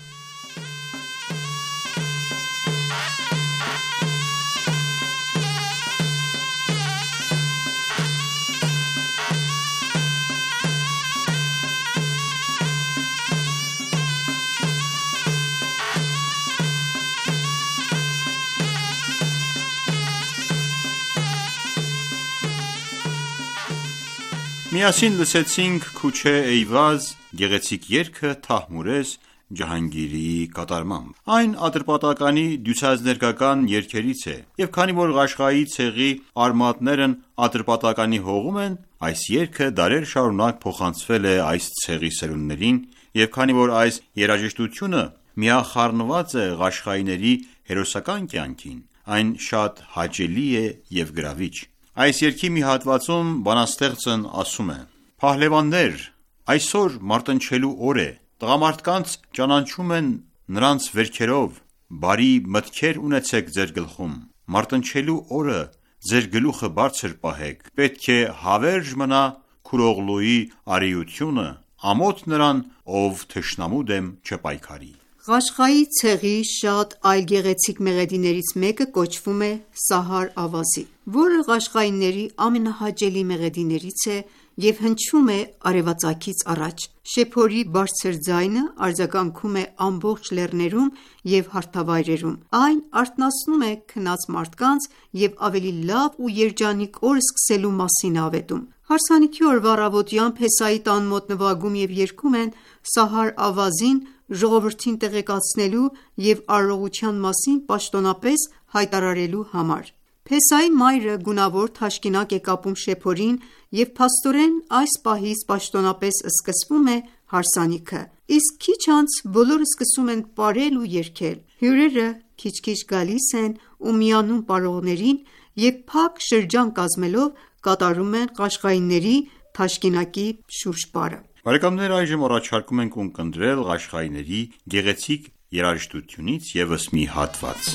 Միասին լսեցինք Քուչե Էյվազ գեղեցիկ երգը Թահմուրես Ջահանգիրի կատարմամբ։ Այն ատրպատականի դյուցազներգական երգերից է, եւ քանի որ Ղաշղայի ցեղի արմատներն ատրպատականի հողում են, այս երգը դարեր շարունակ փոխանցվել է այս ցեղի սերունդներին, եւ քանի որ այս երաժշտությունը միախառնված է ղաշղայիների հերոսական կյանքին, այն շատ հաճելի է եւ գրավիչ։ Այս երգի մի հատվածում բանաստեղծն ասում է. «Փահլևաններ, այսօր մարտնչելու օր է, տղամարդկանց ճանաչում են նրանց վերքերով, բարի մտքեր ունեցեք ձեր գլխում, մարտնչելու օրը ձեր գլուխը բարձր պահեք, պետք է հավերժ մնա Քուրօղլուի արիությունը, ամոթ նրան, ով թշնամու դեմ չպայքարի»։ Ղաշղայի ցեղի շատ այլ գեղեցիկ մեղեդիներից մեկը կոչվում է Սահար Ավազի, որը ղաշղայիների ամենահաճելի մեղեդիներից է և հնչում է արևածագից առաջ։ Շեփորի բարձր ձայնը արձագանքում է ամբողջ լեռներում և հարթավայրերում։ Այն արթնացնում է քնած մարդկանց և ավելի լավ ու երջանիկ օր սկսելու մասին է ավետում։ Հարսանիքի օրվա առավոտյան Փեսայի տան մոտ նվագում և երգում են Սահար Ավազին ժողովրդին տեղեկացնելու և արարողության մասին պաշտոնապես հայտարարելու համար։ Փեսայի մայրը գունավոր թաշկինակ է կապում շեփորին և փաստորեն այս պահից պաշտոնապես սկսվում է հարսանիքը, իսկ քիչ անց բոլորը սկսում են պարել ու երգել։ Հյուրերը քիչ-քիչ գալիս են ու միանում պարողներին և փակ շրջան կազմելով կատարում են ղաշղայիների թաշկինակի շուրջպարը։ Բարեկամներ, այժմ առաջարկում ենք ունկնդրել ղաշղայիների գեղեցիկ երաժշտությունից ևս մի հատված։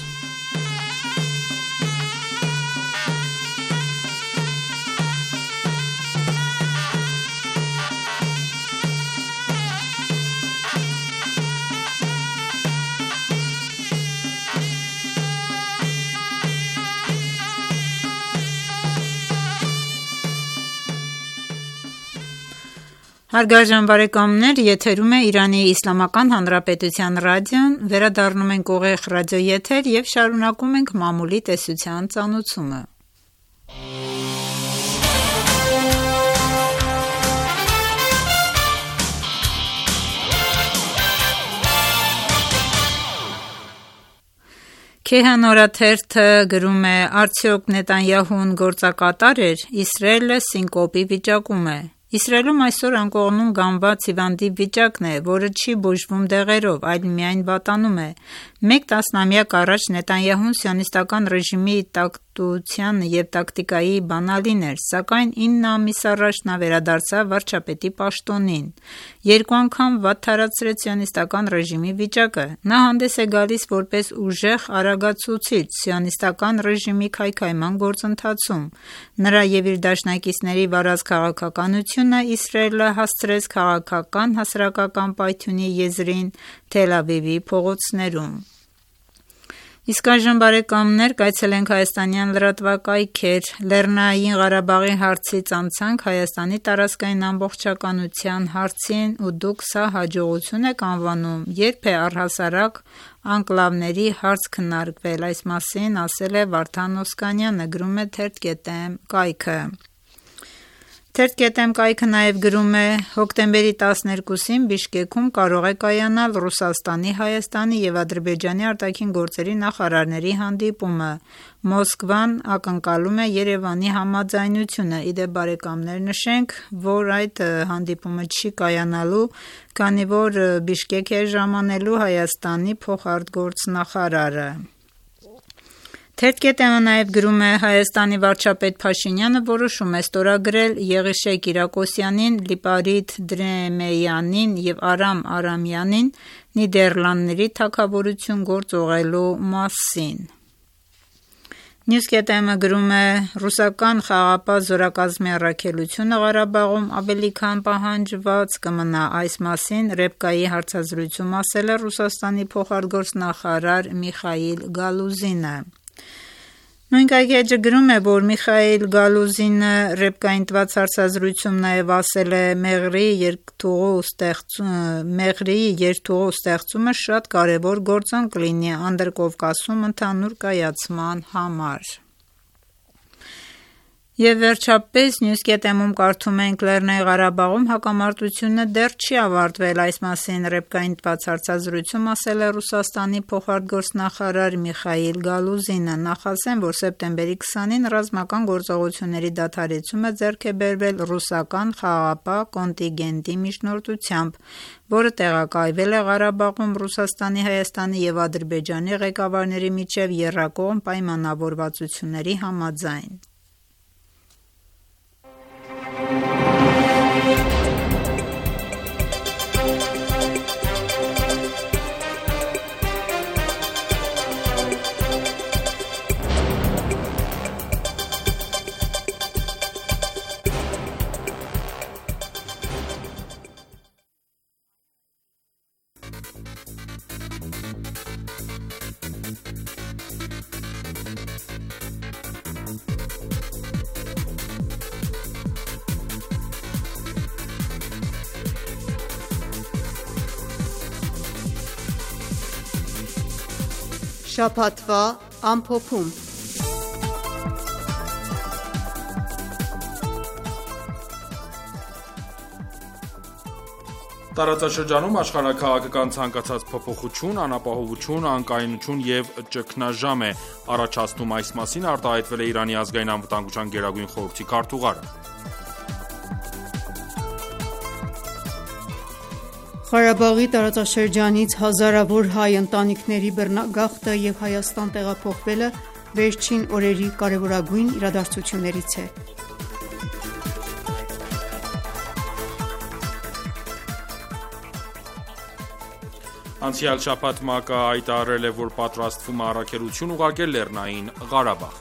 Հարգարժան բարեկամներ, եթերում է Իրանի Իսլամական Հանրապետության ռադիոն, վերադառնում ենք ուղիղ ռադիոեթեր և շարունակում ենք մամուլի տեսության ծանոթությունը։ Քեհան օրաթերթը գրում է. «Արդյոք Նետանյահուն գործակատար էր, Իսրայելը սինկոպի վիճակում է»։ Իսրայելում այսօր անկողնում գանված հիվանդի վիճակն է, որը չի բուժվում դեղերով, այլ միայն վատանում է։ Մեկ տասնամյակ առաջ Նետանյահուն սիոնիստական ռեժիմի տակտության և տակտիկայի բանալին էր, սակայն ինը ամիս առաջ նա վերադարձավ վարչապետի պաշտոնին։ Երկու անգամ վատթարացրեց սիոնիստական ռեժիմի վիճակը։ Նա հանդես է գալիս որպես ուժեղ արագացուցիչ սիոնիստական ռեժիմի քայքայման գործընթացում։ Նրա և իր դաշնակիցների վարած քաղաքականությունը Իսրայելը հասցրեց քաղաքական հասարակական պայթյունի եզրին Թել Ավիվի փողոցներում։ Իսկ այժմ բարեկամներ, կայցելենք հայաստանյան լրատվակայքեր։ Լեռնային Ղարաբաղի հարցից անցանք Հայաստանի տարածքային ամբողջականության հարցին, ու դուք սա հաջողություն եք անվանում, երբ է առհասարակ անկլավների հարց քննարկվել։ Այս մասին ասել է Վարդան Օսկանյանը, գրում է Թերթ.am կայքը։ Թերթ.am կայքը նաև գրում է. հոկտեմբերի տասներկուսին Բիշկեքում կարող է կայանալ Ռուսաստանի, Հայաստանի և Ադրբեջանի արտաքին գործերի նախարարների հանդիպումը։ Մոսկվան ակնկալում է Երևանի համաձայնությունը։ Ի դեպ, բարեկամներ, նշենք, որ այդ հանդիպումը չի կայանալու, քանի որ Բիշկեք է ժամանելու Հայաստանի փոխարտգործնախարարը։ Թերթ.am-ը նաև գրում է. Հայաստանի վարչապետ Փաշինյանը որոշում է ստորագրել Եղիշե Կիրակոսյանին, Լիպարիտ Դրեմեյանին և Արամ Արամյանին Նիդերլանդների թագավորություն գործուղելու մասին։ News.am-ը գրում է. ռուսական խաղաղապահ զորակազմի առաքելությունը Ղարաբաղում ավելի քան պահանջված կմնա։ Այս մասին Ռեբկայի հարցազրույցում ասել է Ռուսաստանի փոխարտգործնախարար Միխայիլ Գալուզինը։ Նույն կայքէջը գրում է, որ Միխայիլ Գալուզինը Ռեբկային տված հարցազրույցում նաև ասել է. Մեղրիի երթուղու ստեղծումը շատ կարևոր գործոն կլինի Անդրկովկասում ընդհանուր կայացման համար։ Թերթ.am-ը գրում է. Եվ վերջապես News dot am-ում կարդում ենք Լեռնային Ղարաբաղում հակամարտությունը դեռ չի ավարտվել, այս մասին ռեբկային բացարձազրույցում ասել է Ռուսաստանի փոխարտգործնախարար Միխայիլ Գալուզինը, նախ ասեմ, որ սեպտեմբերի քսանին ռազմական գործողությունների դադարեցումը ձեռք է բերվել ռուսական խաղաղապահ կոնտինգենտի միջնորդությամբ, որը տեղակայվել է Ղարաբաղում Ռուսաստանի, Հայաստանի և Ադրբեջանի ղեկավարների միջև եռակողմ պայմանավորվածությունների համաձայն։ Շաբաթվա ամփոփում։ Տարածաշրջանում աշխարհաքաղաքական ցանկացած փոփոխություն, անապահովություն, անկայունություն և ճգնաժամ է առաջացնում, այս մասին արտահայտվել է Իրանի ազգային անվտանգության գերագույն խորհրդի քարտուղարը։ Ղարաբաղի տարածաշրջանից հազարավոր հայ ընտանիքների բռնագաղթը և Հայաստան տեղափոխվելը վերջին օրերի կարևորագույն իրադարձություններից է։ Անցյալ շաբաթ ՄԱԿ-ը հայտարարել է, որ պատրաստվում է առաքելություն ուղարկել Լեռնային Ղարաբաղ։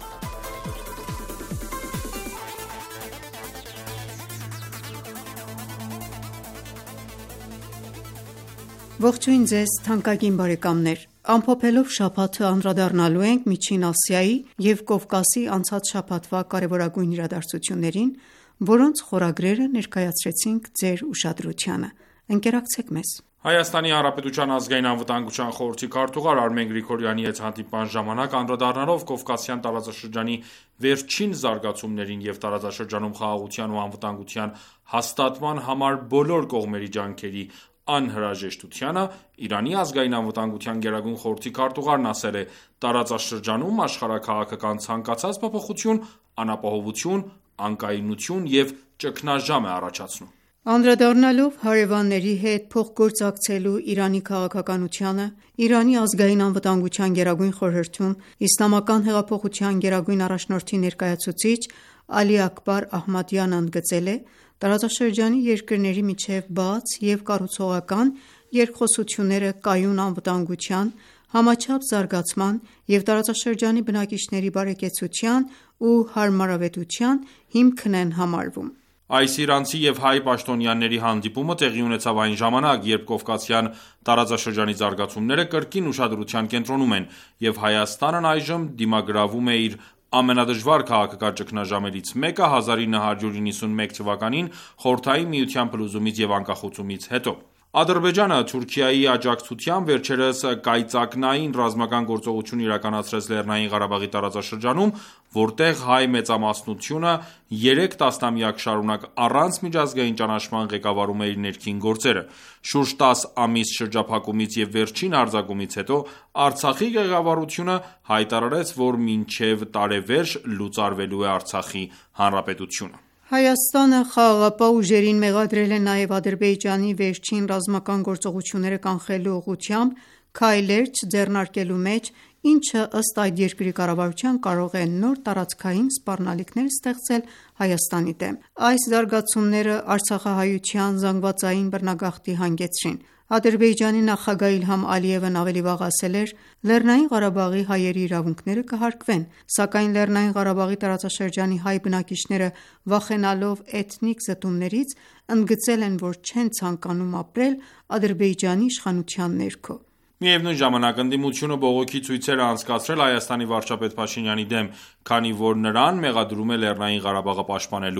Ողջույն ձեզ թանկագին բարեկամներ, ամփոփելով շաբաթը անդրադառնալու ենք Միջին Ասիայի և Կովկասի անցած շաբաթվա կարևորագույն իրադարձություններին, որոնց խորագրերը ներկայացրեցինք ձեր ուշադրությանը։ Ընկերակցեք մեզ։ Հայաստանի Հանրապետության ազգային անվտանգության խորհրդի քարտուղար Արմեն Գրիգորյանի հետ հանդիպման ժամանակ անդրադառնալով Կովկասյան տարածաշրջանի վերջին զարգացումներին և տարածաշրջանում խաղաղության ու անվտանգության հաստատման համար բոլոր կողմերի ջանքերի անհրաժեշտությանը, Իրանի ազգային անվտանգության գերագույն խորհրդի քարտուղարն ասել է. տարածաշրջանում աշխարհաքաղաքական ցանկացած փոփոխություն, անապահովություն, անկայունություն և ճգնաժամ է առաջացնում։ Անդրադառնալով հարևանների հետ փոխգործակցելու Իրանի քաղաքականությանը, Իրանի ազգային անվտանգության գերագույն խորհրդում Իսլամական հեղափոխության գերագույն առաջնորդի ներկայացուցիչ Ալի Աքբար Ահմադյանն ընդգծել է. տարածաշրջանի երկրների միջև բաց և կառուցողական երկխոսությունները կայուն անվտանգության, համաչափ զարգացման և տարածաշրջանի բնակիչների բարեկեցության ու հարմարավետության հիմքն են համարվում։ Այս իրանցի և հայ պաշտոնյաների հանդիպումը տեղի ունեցավ այն ժամանակ, երբ Կովկասյան տարածաշրջանի զարգացումները կրկին ուշադրության կենտրոնում են, և Հայաստանն այժմ դիմագրավում է իր ամենադժվար քաղաքական ճգնաժամերից մեկը հազար ինը հարյուր նվաթ թվականին Խորհրդային Միության փլուզումից և անկախացումից հետո։ Ադրբեջանը Թուրքիայի աջակցությամբ վերջերս կայծակնային ռազմական գործողություն իրականացրեց Լեռնային Ղարաբաղի տարածաշրջանում, որտեղ հայ մեծամասնությունը երեք տասնամյակ շարունակ առանց միջազգային ճանաչման ղեկավարում է իր ներքին գործերը։ Շուրջ տասը ամիս շրջափակումից և վերջին հարձակումից հետո Արցախի ղեկավարությունը հայտարարեց, որ մինչև տարեվերջ լուծարվելու է Արցախի հանրապետությունը։ Հայաստանը խաղաղապահ ուժերին մեղադրել է նաև Ադրբեջանի վերջին ռազմական գործողությունները կանխելու ուղղությամբ քայլեր չձեռնարկելու մեջ, ինչը ըստ այդ երկրի կառավարության կարող է նոր տարածքային սպառնալիքներ ստեղծել Հայաստանի դեմ։ Այս զարգացումները արցախահայության զանգվածային բռնագաղթի հանգեցրին։ Ադրբեջանի նախագահ Իլհամ Ալիևն ավելի վաղ ասել էր. «Լեռնային Ղարաբաղի հայերի իրավունքները կհարգվեն, սակայն Լեռնային Ղարաբաղի տարածաշրջանի հայ բնակիչները վախենալով էթնիկ զտումներից ընդգծել են, որ չեն ցանկանում ապրել Ադրբեջանի իշխանության ներքո»։ Միևնույն ժամանակ ընդդիմությունը բողոքի ցույցեր է անցկացրել Հայաստանի վարչապետ Փաշինյանի դեմ, քանի որ նրան մեղադրում է Լեռնային Ղարաբաղը պաշտպանելու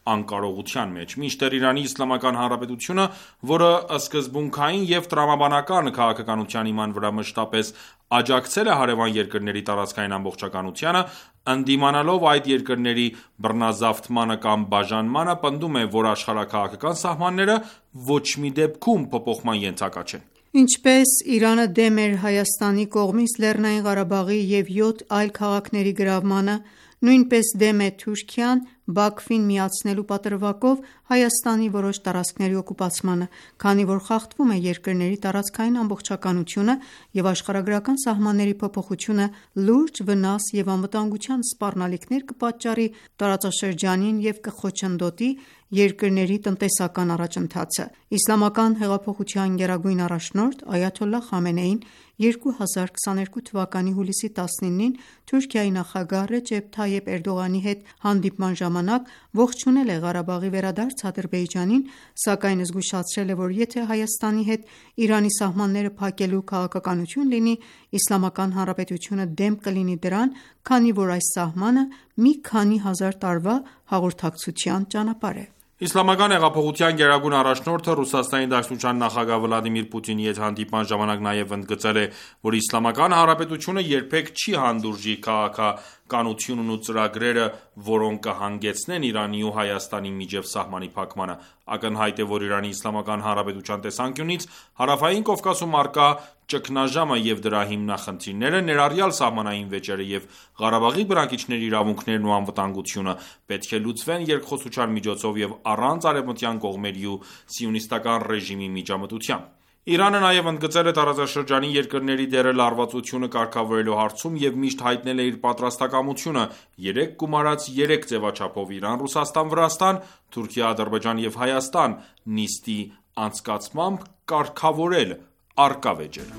անկարողության մեջ։ Մինչդեռ Իրանի Իսլամական Հանրապետությունը, որը սկզբունքային և տրամաբանական քաղաքականության հիման վրա մշտապես աջակցել է հարևան երկրների տարածքային ամբողջականությանը, ընդդիմանալով այդ երկրների բռնազավթմանը կամ բաժանմանը, պնդում է, որ աշխարհաքաղաքական սահմանները ոչ մի դեպքում փոփոխման ենթակա չեն։ Ինչպես Իրանը դեմ էր Հայաստանի կողմից Լեռնային Ղարաբաղի և յոթ այլ քաղաքների գրավմանը, նույնպես դեմ է Թուրքիան Բաքվին միացնելու պատրվակով Հայաստանի որոշ տարածքների օկուպացմանը, քանի որ խախտվում է երկրների տարածքային ամբողջականությունը և աշխարհագրական սահմանների փոփոխությունը լուրջ վնաս և անվտանգության սպառնալիքներ կպատճառի տարածաշրջանին և կխոչընդոտի երկրների տնտեսական առաջընթացը։ Իսլամական հեղափոխության գերագույն առաջնորդ Այաթոլլահ Խամենեին երկու հազար քսաներկու թվականի հուլիսի տասնինին Թուրքիայի նախագահ Ռեջեփ Թայեփ Էրդողանի հետ հանդիպման ժամանակ ողջունել է Ղարաբաղի վերադարձ Ադրբեջանին, սակայն զգուշացրել է, որ եթե Հայաստանի հետ Իրանի սահմանները փակելու քաղաքականություն լինի, Իսլամական Հանրապետությունը դեմ կլինի դրան, քանի որ այս սահմանը մի քանի հազար տարվա հաղորդակցության ճանապարհ է։ Իսլամական հեղափոխության գերագույն առաջնորդը Ռուսաստանի Դաշնության նախագահ Վլադիմիր Պուտինի հետ հանդիպման ժամանակ նաև ընդգծել է, որ Իսլամական Հանրապետությունը երբեք չի հանդուրժի քաղաքականությունն ու ծրագրերը, որոնք կհանգեցնեն Իրանի ու Հայաստանի միջև սահմանի փակմանը։ Ակնհայտ է, որ Իրանի Իսլամական Հանրապետության տեսանկյունից Հարավային Կովկասում առկա ճգնաժամը և դրա հիմնախնդիրները, ներառյալ սահմանային վեճերը և Ղարաբաղի բնակիչների իրավունքներն ու անվտանգությունը, պետք է լուծվեն երկխոսության միջոցով և առանց արևմտյան կողմերի ու սիոնիստական ռեժիմի միջամտության։ Իրանը նաև ընդգծել է տարածաշրջանի երկրների դերը լարվածությունը կարգավորելու հարցում և միշտ հայտնել է իր պատրաստակամությունը երեք գումարած երեք ձևաչափով Իրան, Ռուսաստան, Վրաստան, Թուրքիա, Ադրբեջան և Հայաստան նիստի անցկացմամբ կարգավորել առկա վեճերը։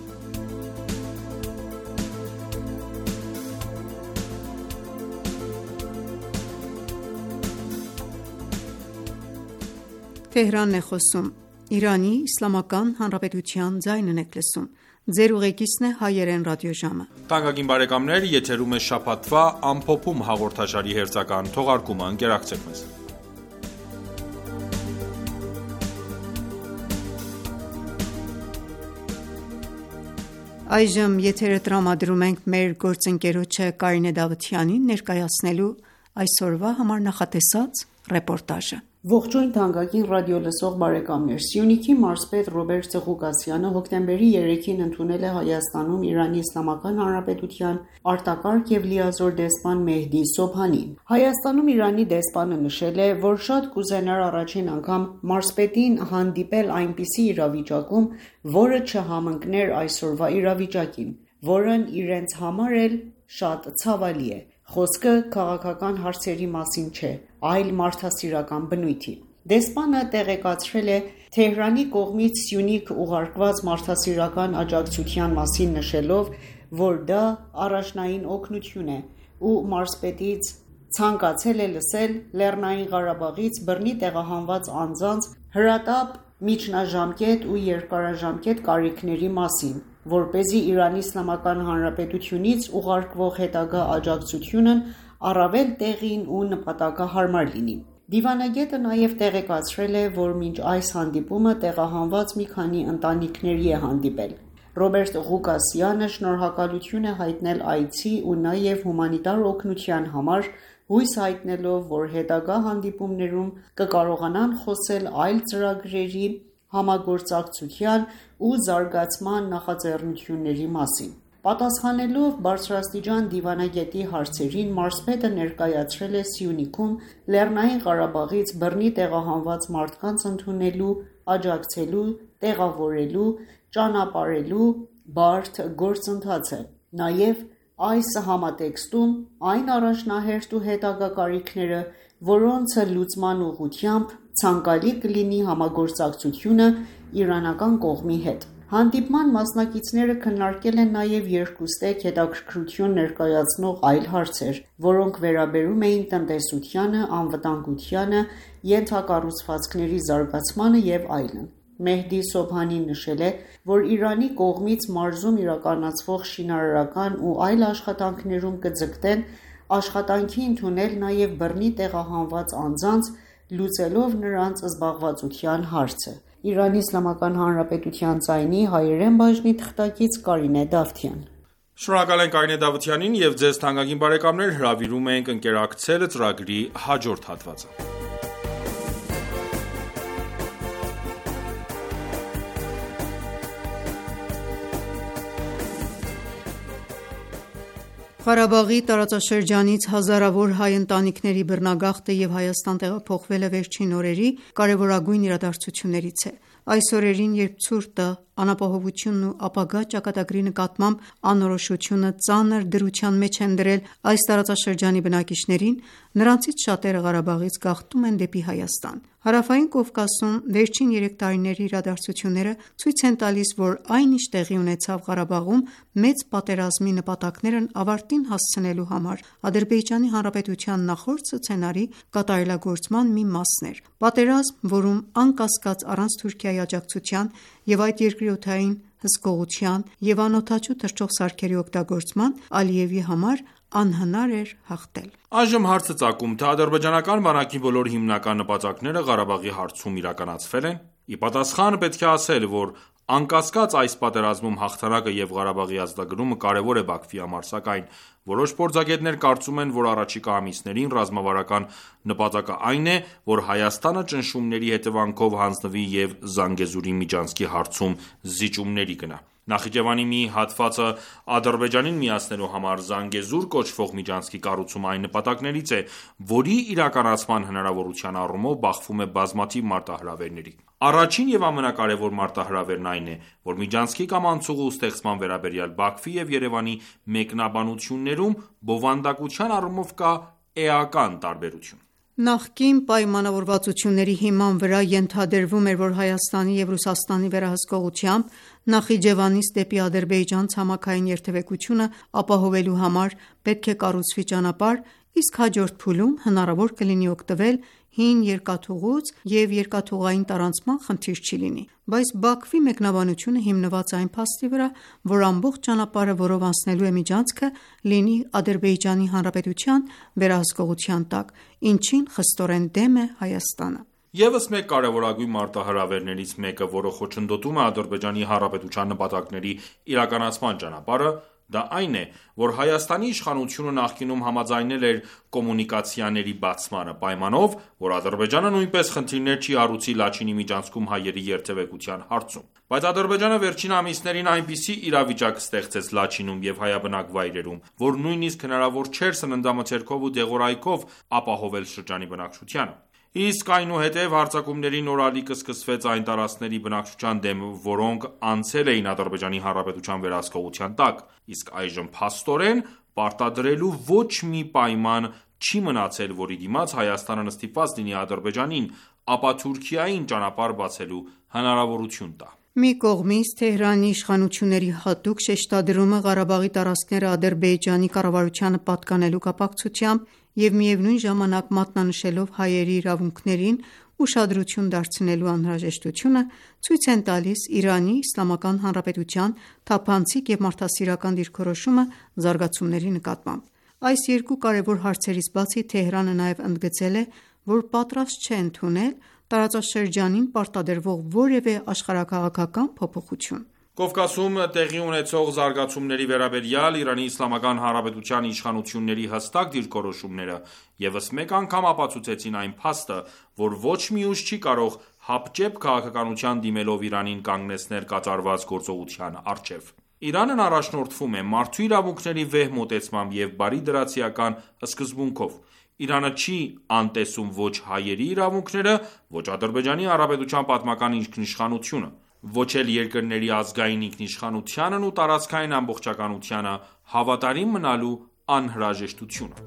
Թեհրանն է խոսում։ Իրանի Իսլամական Հանրապետության ձայնն եք լսում։ Ձեր ուղեկիցն է հայերեն ռադիոժամը։ Թանկագին բարեկամներ, եթերում է շաբաթվա ամփոփում հաղորդաշարի հերթական թողարկումը։ Ընկերակցեք մեզ։ Այժմ եթերը տրամադրում ենք մեր գործընկերոջը Կարինե Դավթյանին ներկայացնելու այսօրվա համար նախատեսած ռեպորտաժը։ Ողջույն թանկագին ռադիոլսող բարեկամներ։ Սյունիքի մարզպետ Ռոբերտ Ղուկասյանը հոկտեմբերի երեքին ընդունել է Հայաստանում Իրանի Իսլամական Հանրապետության արտակարգ և լիազոր դեսպան Մեհդի Սոբհանին։ Հայաստանում Իրանի դեսպանը նշել է, որ շատ կուզենար առաջին անգամ մարզպետին հանդիպել այնպիսի իրավիճակում, որը չհամընկներ այսօրվա իրավիճակին, որն իրենց համար էլ շատ ցավալի է։ Խոսքը քաղաքական հարցերի մասին չէ, այլ մարդասիրական բնույթի։ Դեսպանը տեղեկացրել է Թեհրանի կողմից Սյունիք ուղարկված մարդասիրական աջակցության մասին, նշելով, որ դա առաջնային օգնություն է ու մարզպետից ցանկացել է լսել Լեռնային Ղարաբաղից բռնի տեղահանված անձանց հրատապ, միջնաժամկետ ու երկարաժամկետ կարիքների մասին, որպեսզի Իրանի Իսլամական Հանրապետությունից ուղարկվող հետագա աջակցությունն առավել տեղին ու նպատակահարմար լինի։ Դիվանագետը նաև տեղեկացրել է, որ մինչ այս հանդիպումը տեղահանված մի քանի ընտանիքների է հանդիպել։ Ռոբերտ Ղուկասյանը շնորհակալություն է հայտնել այցի ու նաև հումանիտար օգնության համար, հույս հայտնելով, որ հետագա հանդիպումներում կկարողանան խոսել այլ ծրագրերի, համագործակցության ու զարգացման նախաձեռնությունների մասին։ Պատասխանելով բարձրաստիճան դիվանագետի հարցերին, մարզպետը ներկայացրել է Սյունիքում Լեռնային Ղարաբաղից բռնի տեղահանված մարդկանց ընդունելու, աջակցելու, տեղավորելու, ճանապարհելու բարդ գործընթացը։ Նաև այս համատեքստում այն առաջնահերթ ու հետագա կարիքները, որոնց լուծման ուղղությամբ ցանկալի կլինի համագործակցությունը իրանական կողմի հետ։ Հանդիպման մասնակիցները քննարկել են նաև երկուստեք հետաքրքրություն ներկայացնող այլ հարցեր, որոնք վերաբերում էին տնտեսությանը, անվտանգությանը, ենթակառուցվածքների զարգացմանը և այլն։ Մեհդի Սոբհանին նշել է, որ Իրանի կողմից մարզում իրականացվող շինարարական ու այլ աշխատանքներում կձգտեն աշխատանքի ընդունել նաև բռնի տեղահանված անձանց, լուծելով նրանց զբաղվածության հարցը։ Իրանի Իսլամական Հանրապետության ձայնի հայերեն բաժնի թղթակից Կարինե Դավթյան։ Շնորհակալ ենք Կարինե Դավթյանին եւ ձեզ թանկագին բարեկամներ հրավիրում ենք ընկերակցել ծրագրի հաջորդ հատվածը։ Ղարաբաղի տարածաշրջանից հազարավոր հայ ընտանիքների բռնագաղթը եւ Հայաստան տեղափոխվելը վերջին օրերի կարևորագույն իրադարձություններից է։ Այս օրերին, երբ ցուրտը, անապահովությունն ու ապագա ճակատագրի նկատմամբ անորոշությունը ծանր դրության մեջ են դրել այս տարածաշրջանի բնակիչներին, նրանցից շատերը Ղարաբաղից գաղթում են դեպի Հայաստան։ Հարավային Կովկասում վերջին երեք տարիների իրադարձությունները ցույց են տալիս, որ այն ինչ տեղի ունեցավ Ղարաբաղում մեծ պատերազմի նպատակներն ավարտին հասցնելու համար Ադրբեջանի Հանրապետության նախորդ սցենարի կատարելագործման մի մասն էր։ Պատերազմ, որում անկասկած առանց Թուրքիայի աջակցության եւ այդ երկրի օդային հսկողության եւ անօդաչու թռչող սարքերի օգտագործման Ալիևի համար անհնար էր հաղթել։ Այժմ հարցը ծագում, թե ադրբեջանական բանակի բոլոր հիմնական նպատակները Ղարաբաղի հարցում իրականացվել են։ Ի պատասխան պետք է ասել, որ անկասկած այս պատերազմում հաղթանակը եւ Ղարաբաղի ազատագրումը կարեւոր է Բաքվի համար, սակայն որոշ փորձագետներ կարծում են, որ առաջիկա ամիսներին ռազմավարական նպատակը այն է, որ Հայաստանը ճնշումների հետևանքով հանձնվի եւ Զանգեզուրի միջանցքի հարցում զիջումների գնա։ Նախիջևանի մի հատվածը Ադրբեջանին միացնելու համար Զանգեզուր կոչվող միջանցքի կառուցումը այն նպատակներից է, որի իրականացման հնարավորության առումով բախվում է բազմաթիվ մարտահրավերների։ Առաջին եւ ամենակարևոր մարտահրավերն այն է, որ միջանցքի կամ անցուղու ստեղծման վերաբերյալ Բաքվի եւ Երևանի մեկնաբանություններում բովանդակության առումով կա էական տարբերություն։ Նախկին պայմանավորվածությունների հիման վրա ենթադրվում էր, որ Հայաստանի եւ Ռուսաստանի վերահսկողությամբ Նախիջևանից դեպի Ադրբեջան ցամաքային երթևեկությունը ապահովելու համար պետք է կառուցվի ճանապարհ, իսկ հաջորդ փուլում հնարավոր կլինի օգտվել հին երկաթուղուց եւ երկաթուղային տարանցման խնդիր չի լինի։ Բայց Բաքվի մեկնաբանությունը հիմնված է այն փաստի վրա, որ ամբողջ ճանապարհը, որով անցնելու է միջանցքը, լինի Ադրբեջանի Հանրապետության վերահսկողության տակ, ինչին խստորեն դեմ է Հայաստանը։ Եվս մեկ կարևորագույն մարտահրավերներից մեկը, որը խոչընդոտում է Ադրբեջանի Հանրապետության նպատակների իրականացման ճանապարհը, դա այն է, որ Հայաստանի իշխանությունը նախկինում համաձայնել էր կոմունիկացիաների բացմանը, պայմանով, որ Ադրբեջանը նույնպես խնդիրներ չի հարուցի Լաչինի միջանցքում հայերի երթևեկության հարցում։ Բայց Ադրբեջանը վերջին ամիսներին այնպիսի իրավիճակ ստեղծեց Լաչինում եւ հայաբնակ վայրերում, որ նույնիսկ հնարավոր չէր սննդամթերքով ու դեղորայքով ապահովել շրջանի բնակչությանը։ Իսկ այնուհետև հարձակումների նոր ալիքը սկսվեց այն տարածքների բնակչության դեմ, որոնք անցել էին Ադրբեջանի Հանրապետության վերահսկողության տակ, իսկ այժմ փաստորեն պարտադրելու ոչ մի պայման չի մնացել, որի դիմաց Հայաստանը ստիպված լինի Ադրբեջանին, ապա Թուրքիային ճանապարհ բացելու հնարավորություն տա։ Մի կողմից Թեհրանի իշխանությունների հատուկ շեշտադրումը Ղարաբաղի տարածքները Ադրբեջանի կառավարությանը պատկանելու կապակցությամբ եւ միևնույն ժամանակ մատնանշելով հայերի իրավունքներին ուշադրություն դարձնելու անհրաժեշտությունը ցույց են տալիս Իրանի Իսլամական Հանրապետության թափանցիկ եւ մարդասիրական դիրքորոշումը զարգացումների նկատմամբ։ Այս երկու կարևոր հարցերից բացի Թեհրանը նաեւ ընդգծել է, որ պատրաստ չէ ընդունել տարածաշրջանին պարտադրվող որևէ աշխարհաքաղաքական փոփոխություն։ Կովկասում տեղի ունեցող զարգացումների վերաբերյալ Իրանի Իսլամական Հանրապետության իշխանությունների հստակ դիրքորոշումները ևս մեկ անգամ ապացուցեցին այն փաստը, որ ոչ մի ուժ չի կարող հապճեպ քաղաքականության դիմելով Իրանին կանգնեցնել կատարված գործողության առջև։ Իրանն առաջնորդվում է մարդու իրավունքների վեհ մոտեցմամբ եւ բարի դրացիական սկզբունքով։ Իրանը չի անտեսում ոչ հայերի իրավունքները, ոչ Ադրբեջանի Հանրապետության պատմական ինքնիշխանությունը, ոչ էլ երկրների ազգային ինքնիշխանությանն ու տարածքային ամբողջականությանը հավատարիմ մնալու անհրաժեշտությունը։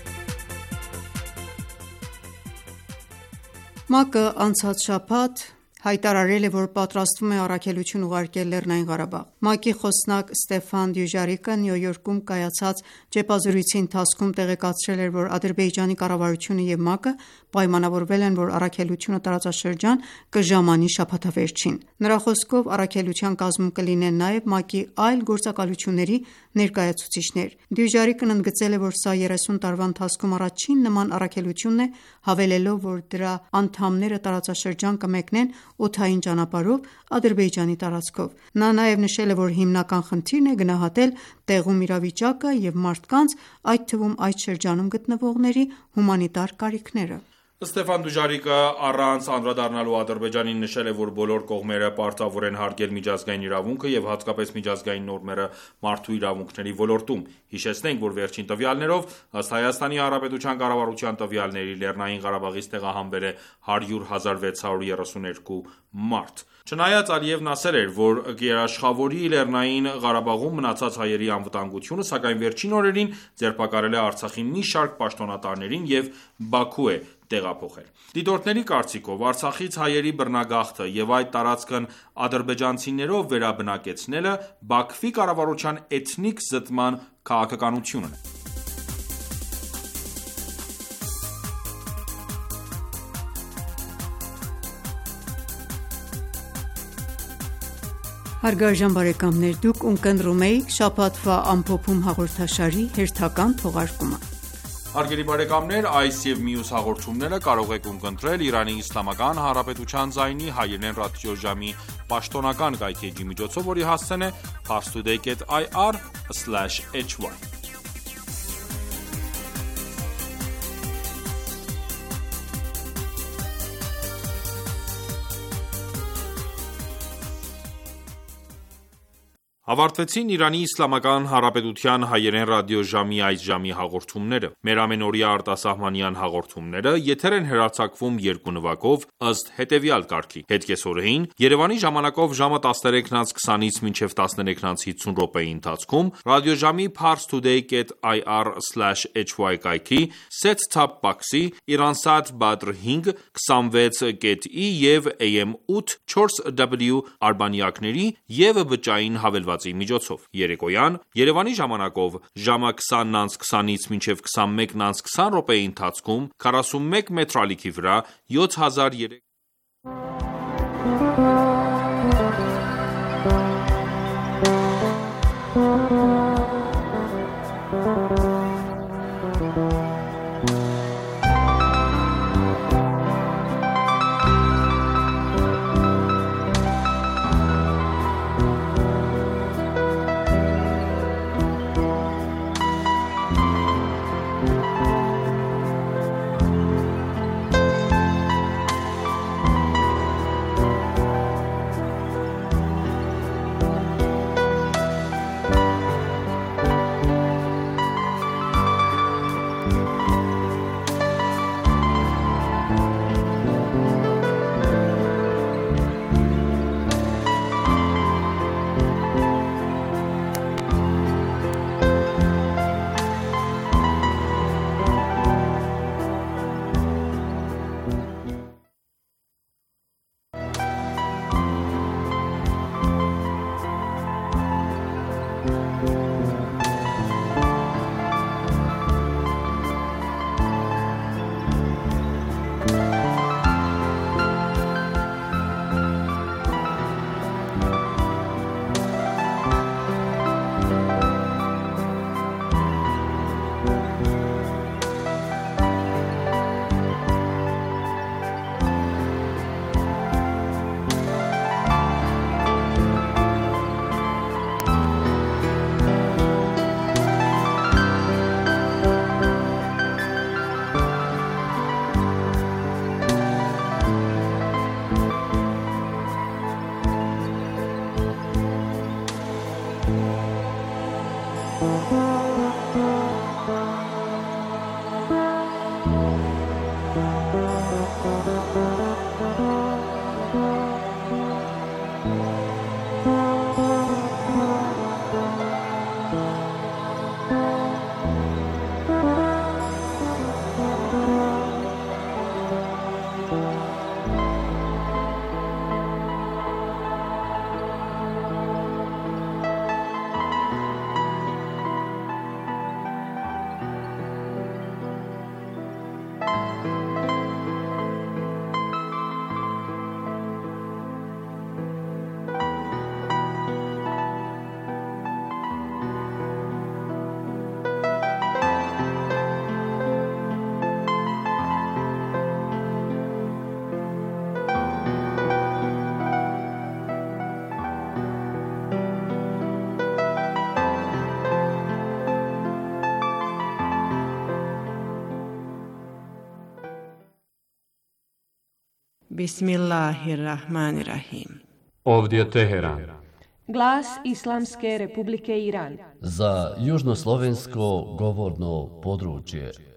ՄԱԿ-ը անցած շաբաթ հայտարարել է, որ պատրաստվում է առաքելություն ուղարկել Լեռնային Ղարաբաղ։ ՄԱԿ-ի խոսնակ Ստեֆան Դյուժարիկը Նյու Յորքում կայացած ճեպազրույցի ընթացքում տեղեկացրել էր, որ Ադրբեջանի կառավարությունը և ՄԱԿ-ը պայմանավորվել են, որ առաքելությունը տարածաշրջան կժամանի շաբաթավերջին։ Նրա խոսքով, առաքելության կազմում կլինեն նաև ՄԱԿ-ի այլ գործակալությունների ներկայացուցիչներ։ Դյուժարիկն ընդգծել է, որ սա երեսուն տարվա ընթացքում առաջին նման առաքելությունն է, հավելելով, որ դրա անդամները տարածաշրջան կմեկնեն օդային ճանապարհով Ադրբեջանի տարածքով։ Նա նաև նշել է, որ հիմնական խնդիրն է գնահատել տեղում իրավիճակը և մարդկանց, այդ թվում այդ շրջանում գտնվողների հումանիտար կարիքները։ Ստեֆան Դյուժարիկը առանց անդրադառնալու Ադրբեջանին նշել է, որ բոլոր կողմերը պարտավոր են հարգել միջազգային իրավունքը և հատկապես միջազգային նորմերը մարդու իրավունքների ոլորտում։ Հիշեցնենք, որ վերջին տվյալներով, ըստ Հայաստանի Հանրապետության կառավարության տվյալների, Լեռնային Ղարաբաղից տեղահանվել է հարյուր հազար վեց հարյուր երեսուներկու մարդ։ Չնայած Ալիևն ասել էր, որ կերաշխավորի Լեռնային Ղարաբաղում մնացած հայերի անվտանգությունը, սակայն վերջին օրերին ձերբակալել է Արցախի մի շարք պաշտոնատարներին և Բաքու է տեղափոխել։ Դիտորդների կարծիքով, Արցախից հայերի բռնագաղթը և այդ տարածքն ադրբեջանցիներով վերաբնակեցնելը Բաքվի կառավարության էթնիկ զտման քաղաքականությունն է։ Հարգարժան բարեկամներ, դուք ունկնդրում եք շաբաթվա ամփոփում հաղորդաշարի հերթական թողարկումը։ Հարգելի բարեկամներ, այս և մյուս հաղորդումները կարող եք ունկնդրել Իրանի Իսլամական Հանրապետության ձայնի հայերեն ռադիոժամի պաշտոնական կայքէջի միջոցով, որի հասցեն է parstoday dot i r slash h y։ Ավարտվեցին Իրանի Իսլամական Հանրապետության հայերեն ռադիոժամի այս ժամի հաղորդումները։ Մեր ամենօրյա արտասահմանյան հաղորդումները եթեր են հեռարձակվում երկու նվագով ըստ հետևյալ կարգի։ Հետկեսօրեին Երևանի ժամանակով ժամը տասներեքից քսանից մինչև տասներեքից հիսուն րոպեի ընթացքում ռադիոժամի parstoday dot i r slash h y կայքի set-top box-ի Iransat Badr հինգ քսանվեց dot i և A M ութ չորս W արբանյակների և բջջային հավելվածի միջոցով։ Երեկոյան Երևանի ժամանակով ժամը քսանից քսանից մինչև քսանմեկից քսան րոպեի ընթացքում քառասունմեկ մետր ալիքի վրա յոթ հազար երեք Bismillahirrahmanirrahim. Ovdje Teheran. Glas Islamske Republike Iran. Za južnoslovensko govorno područje.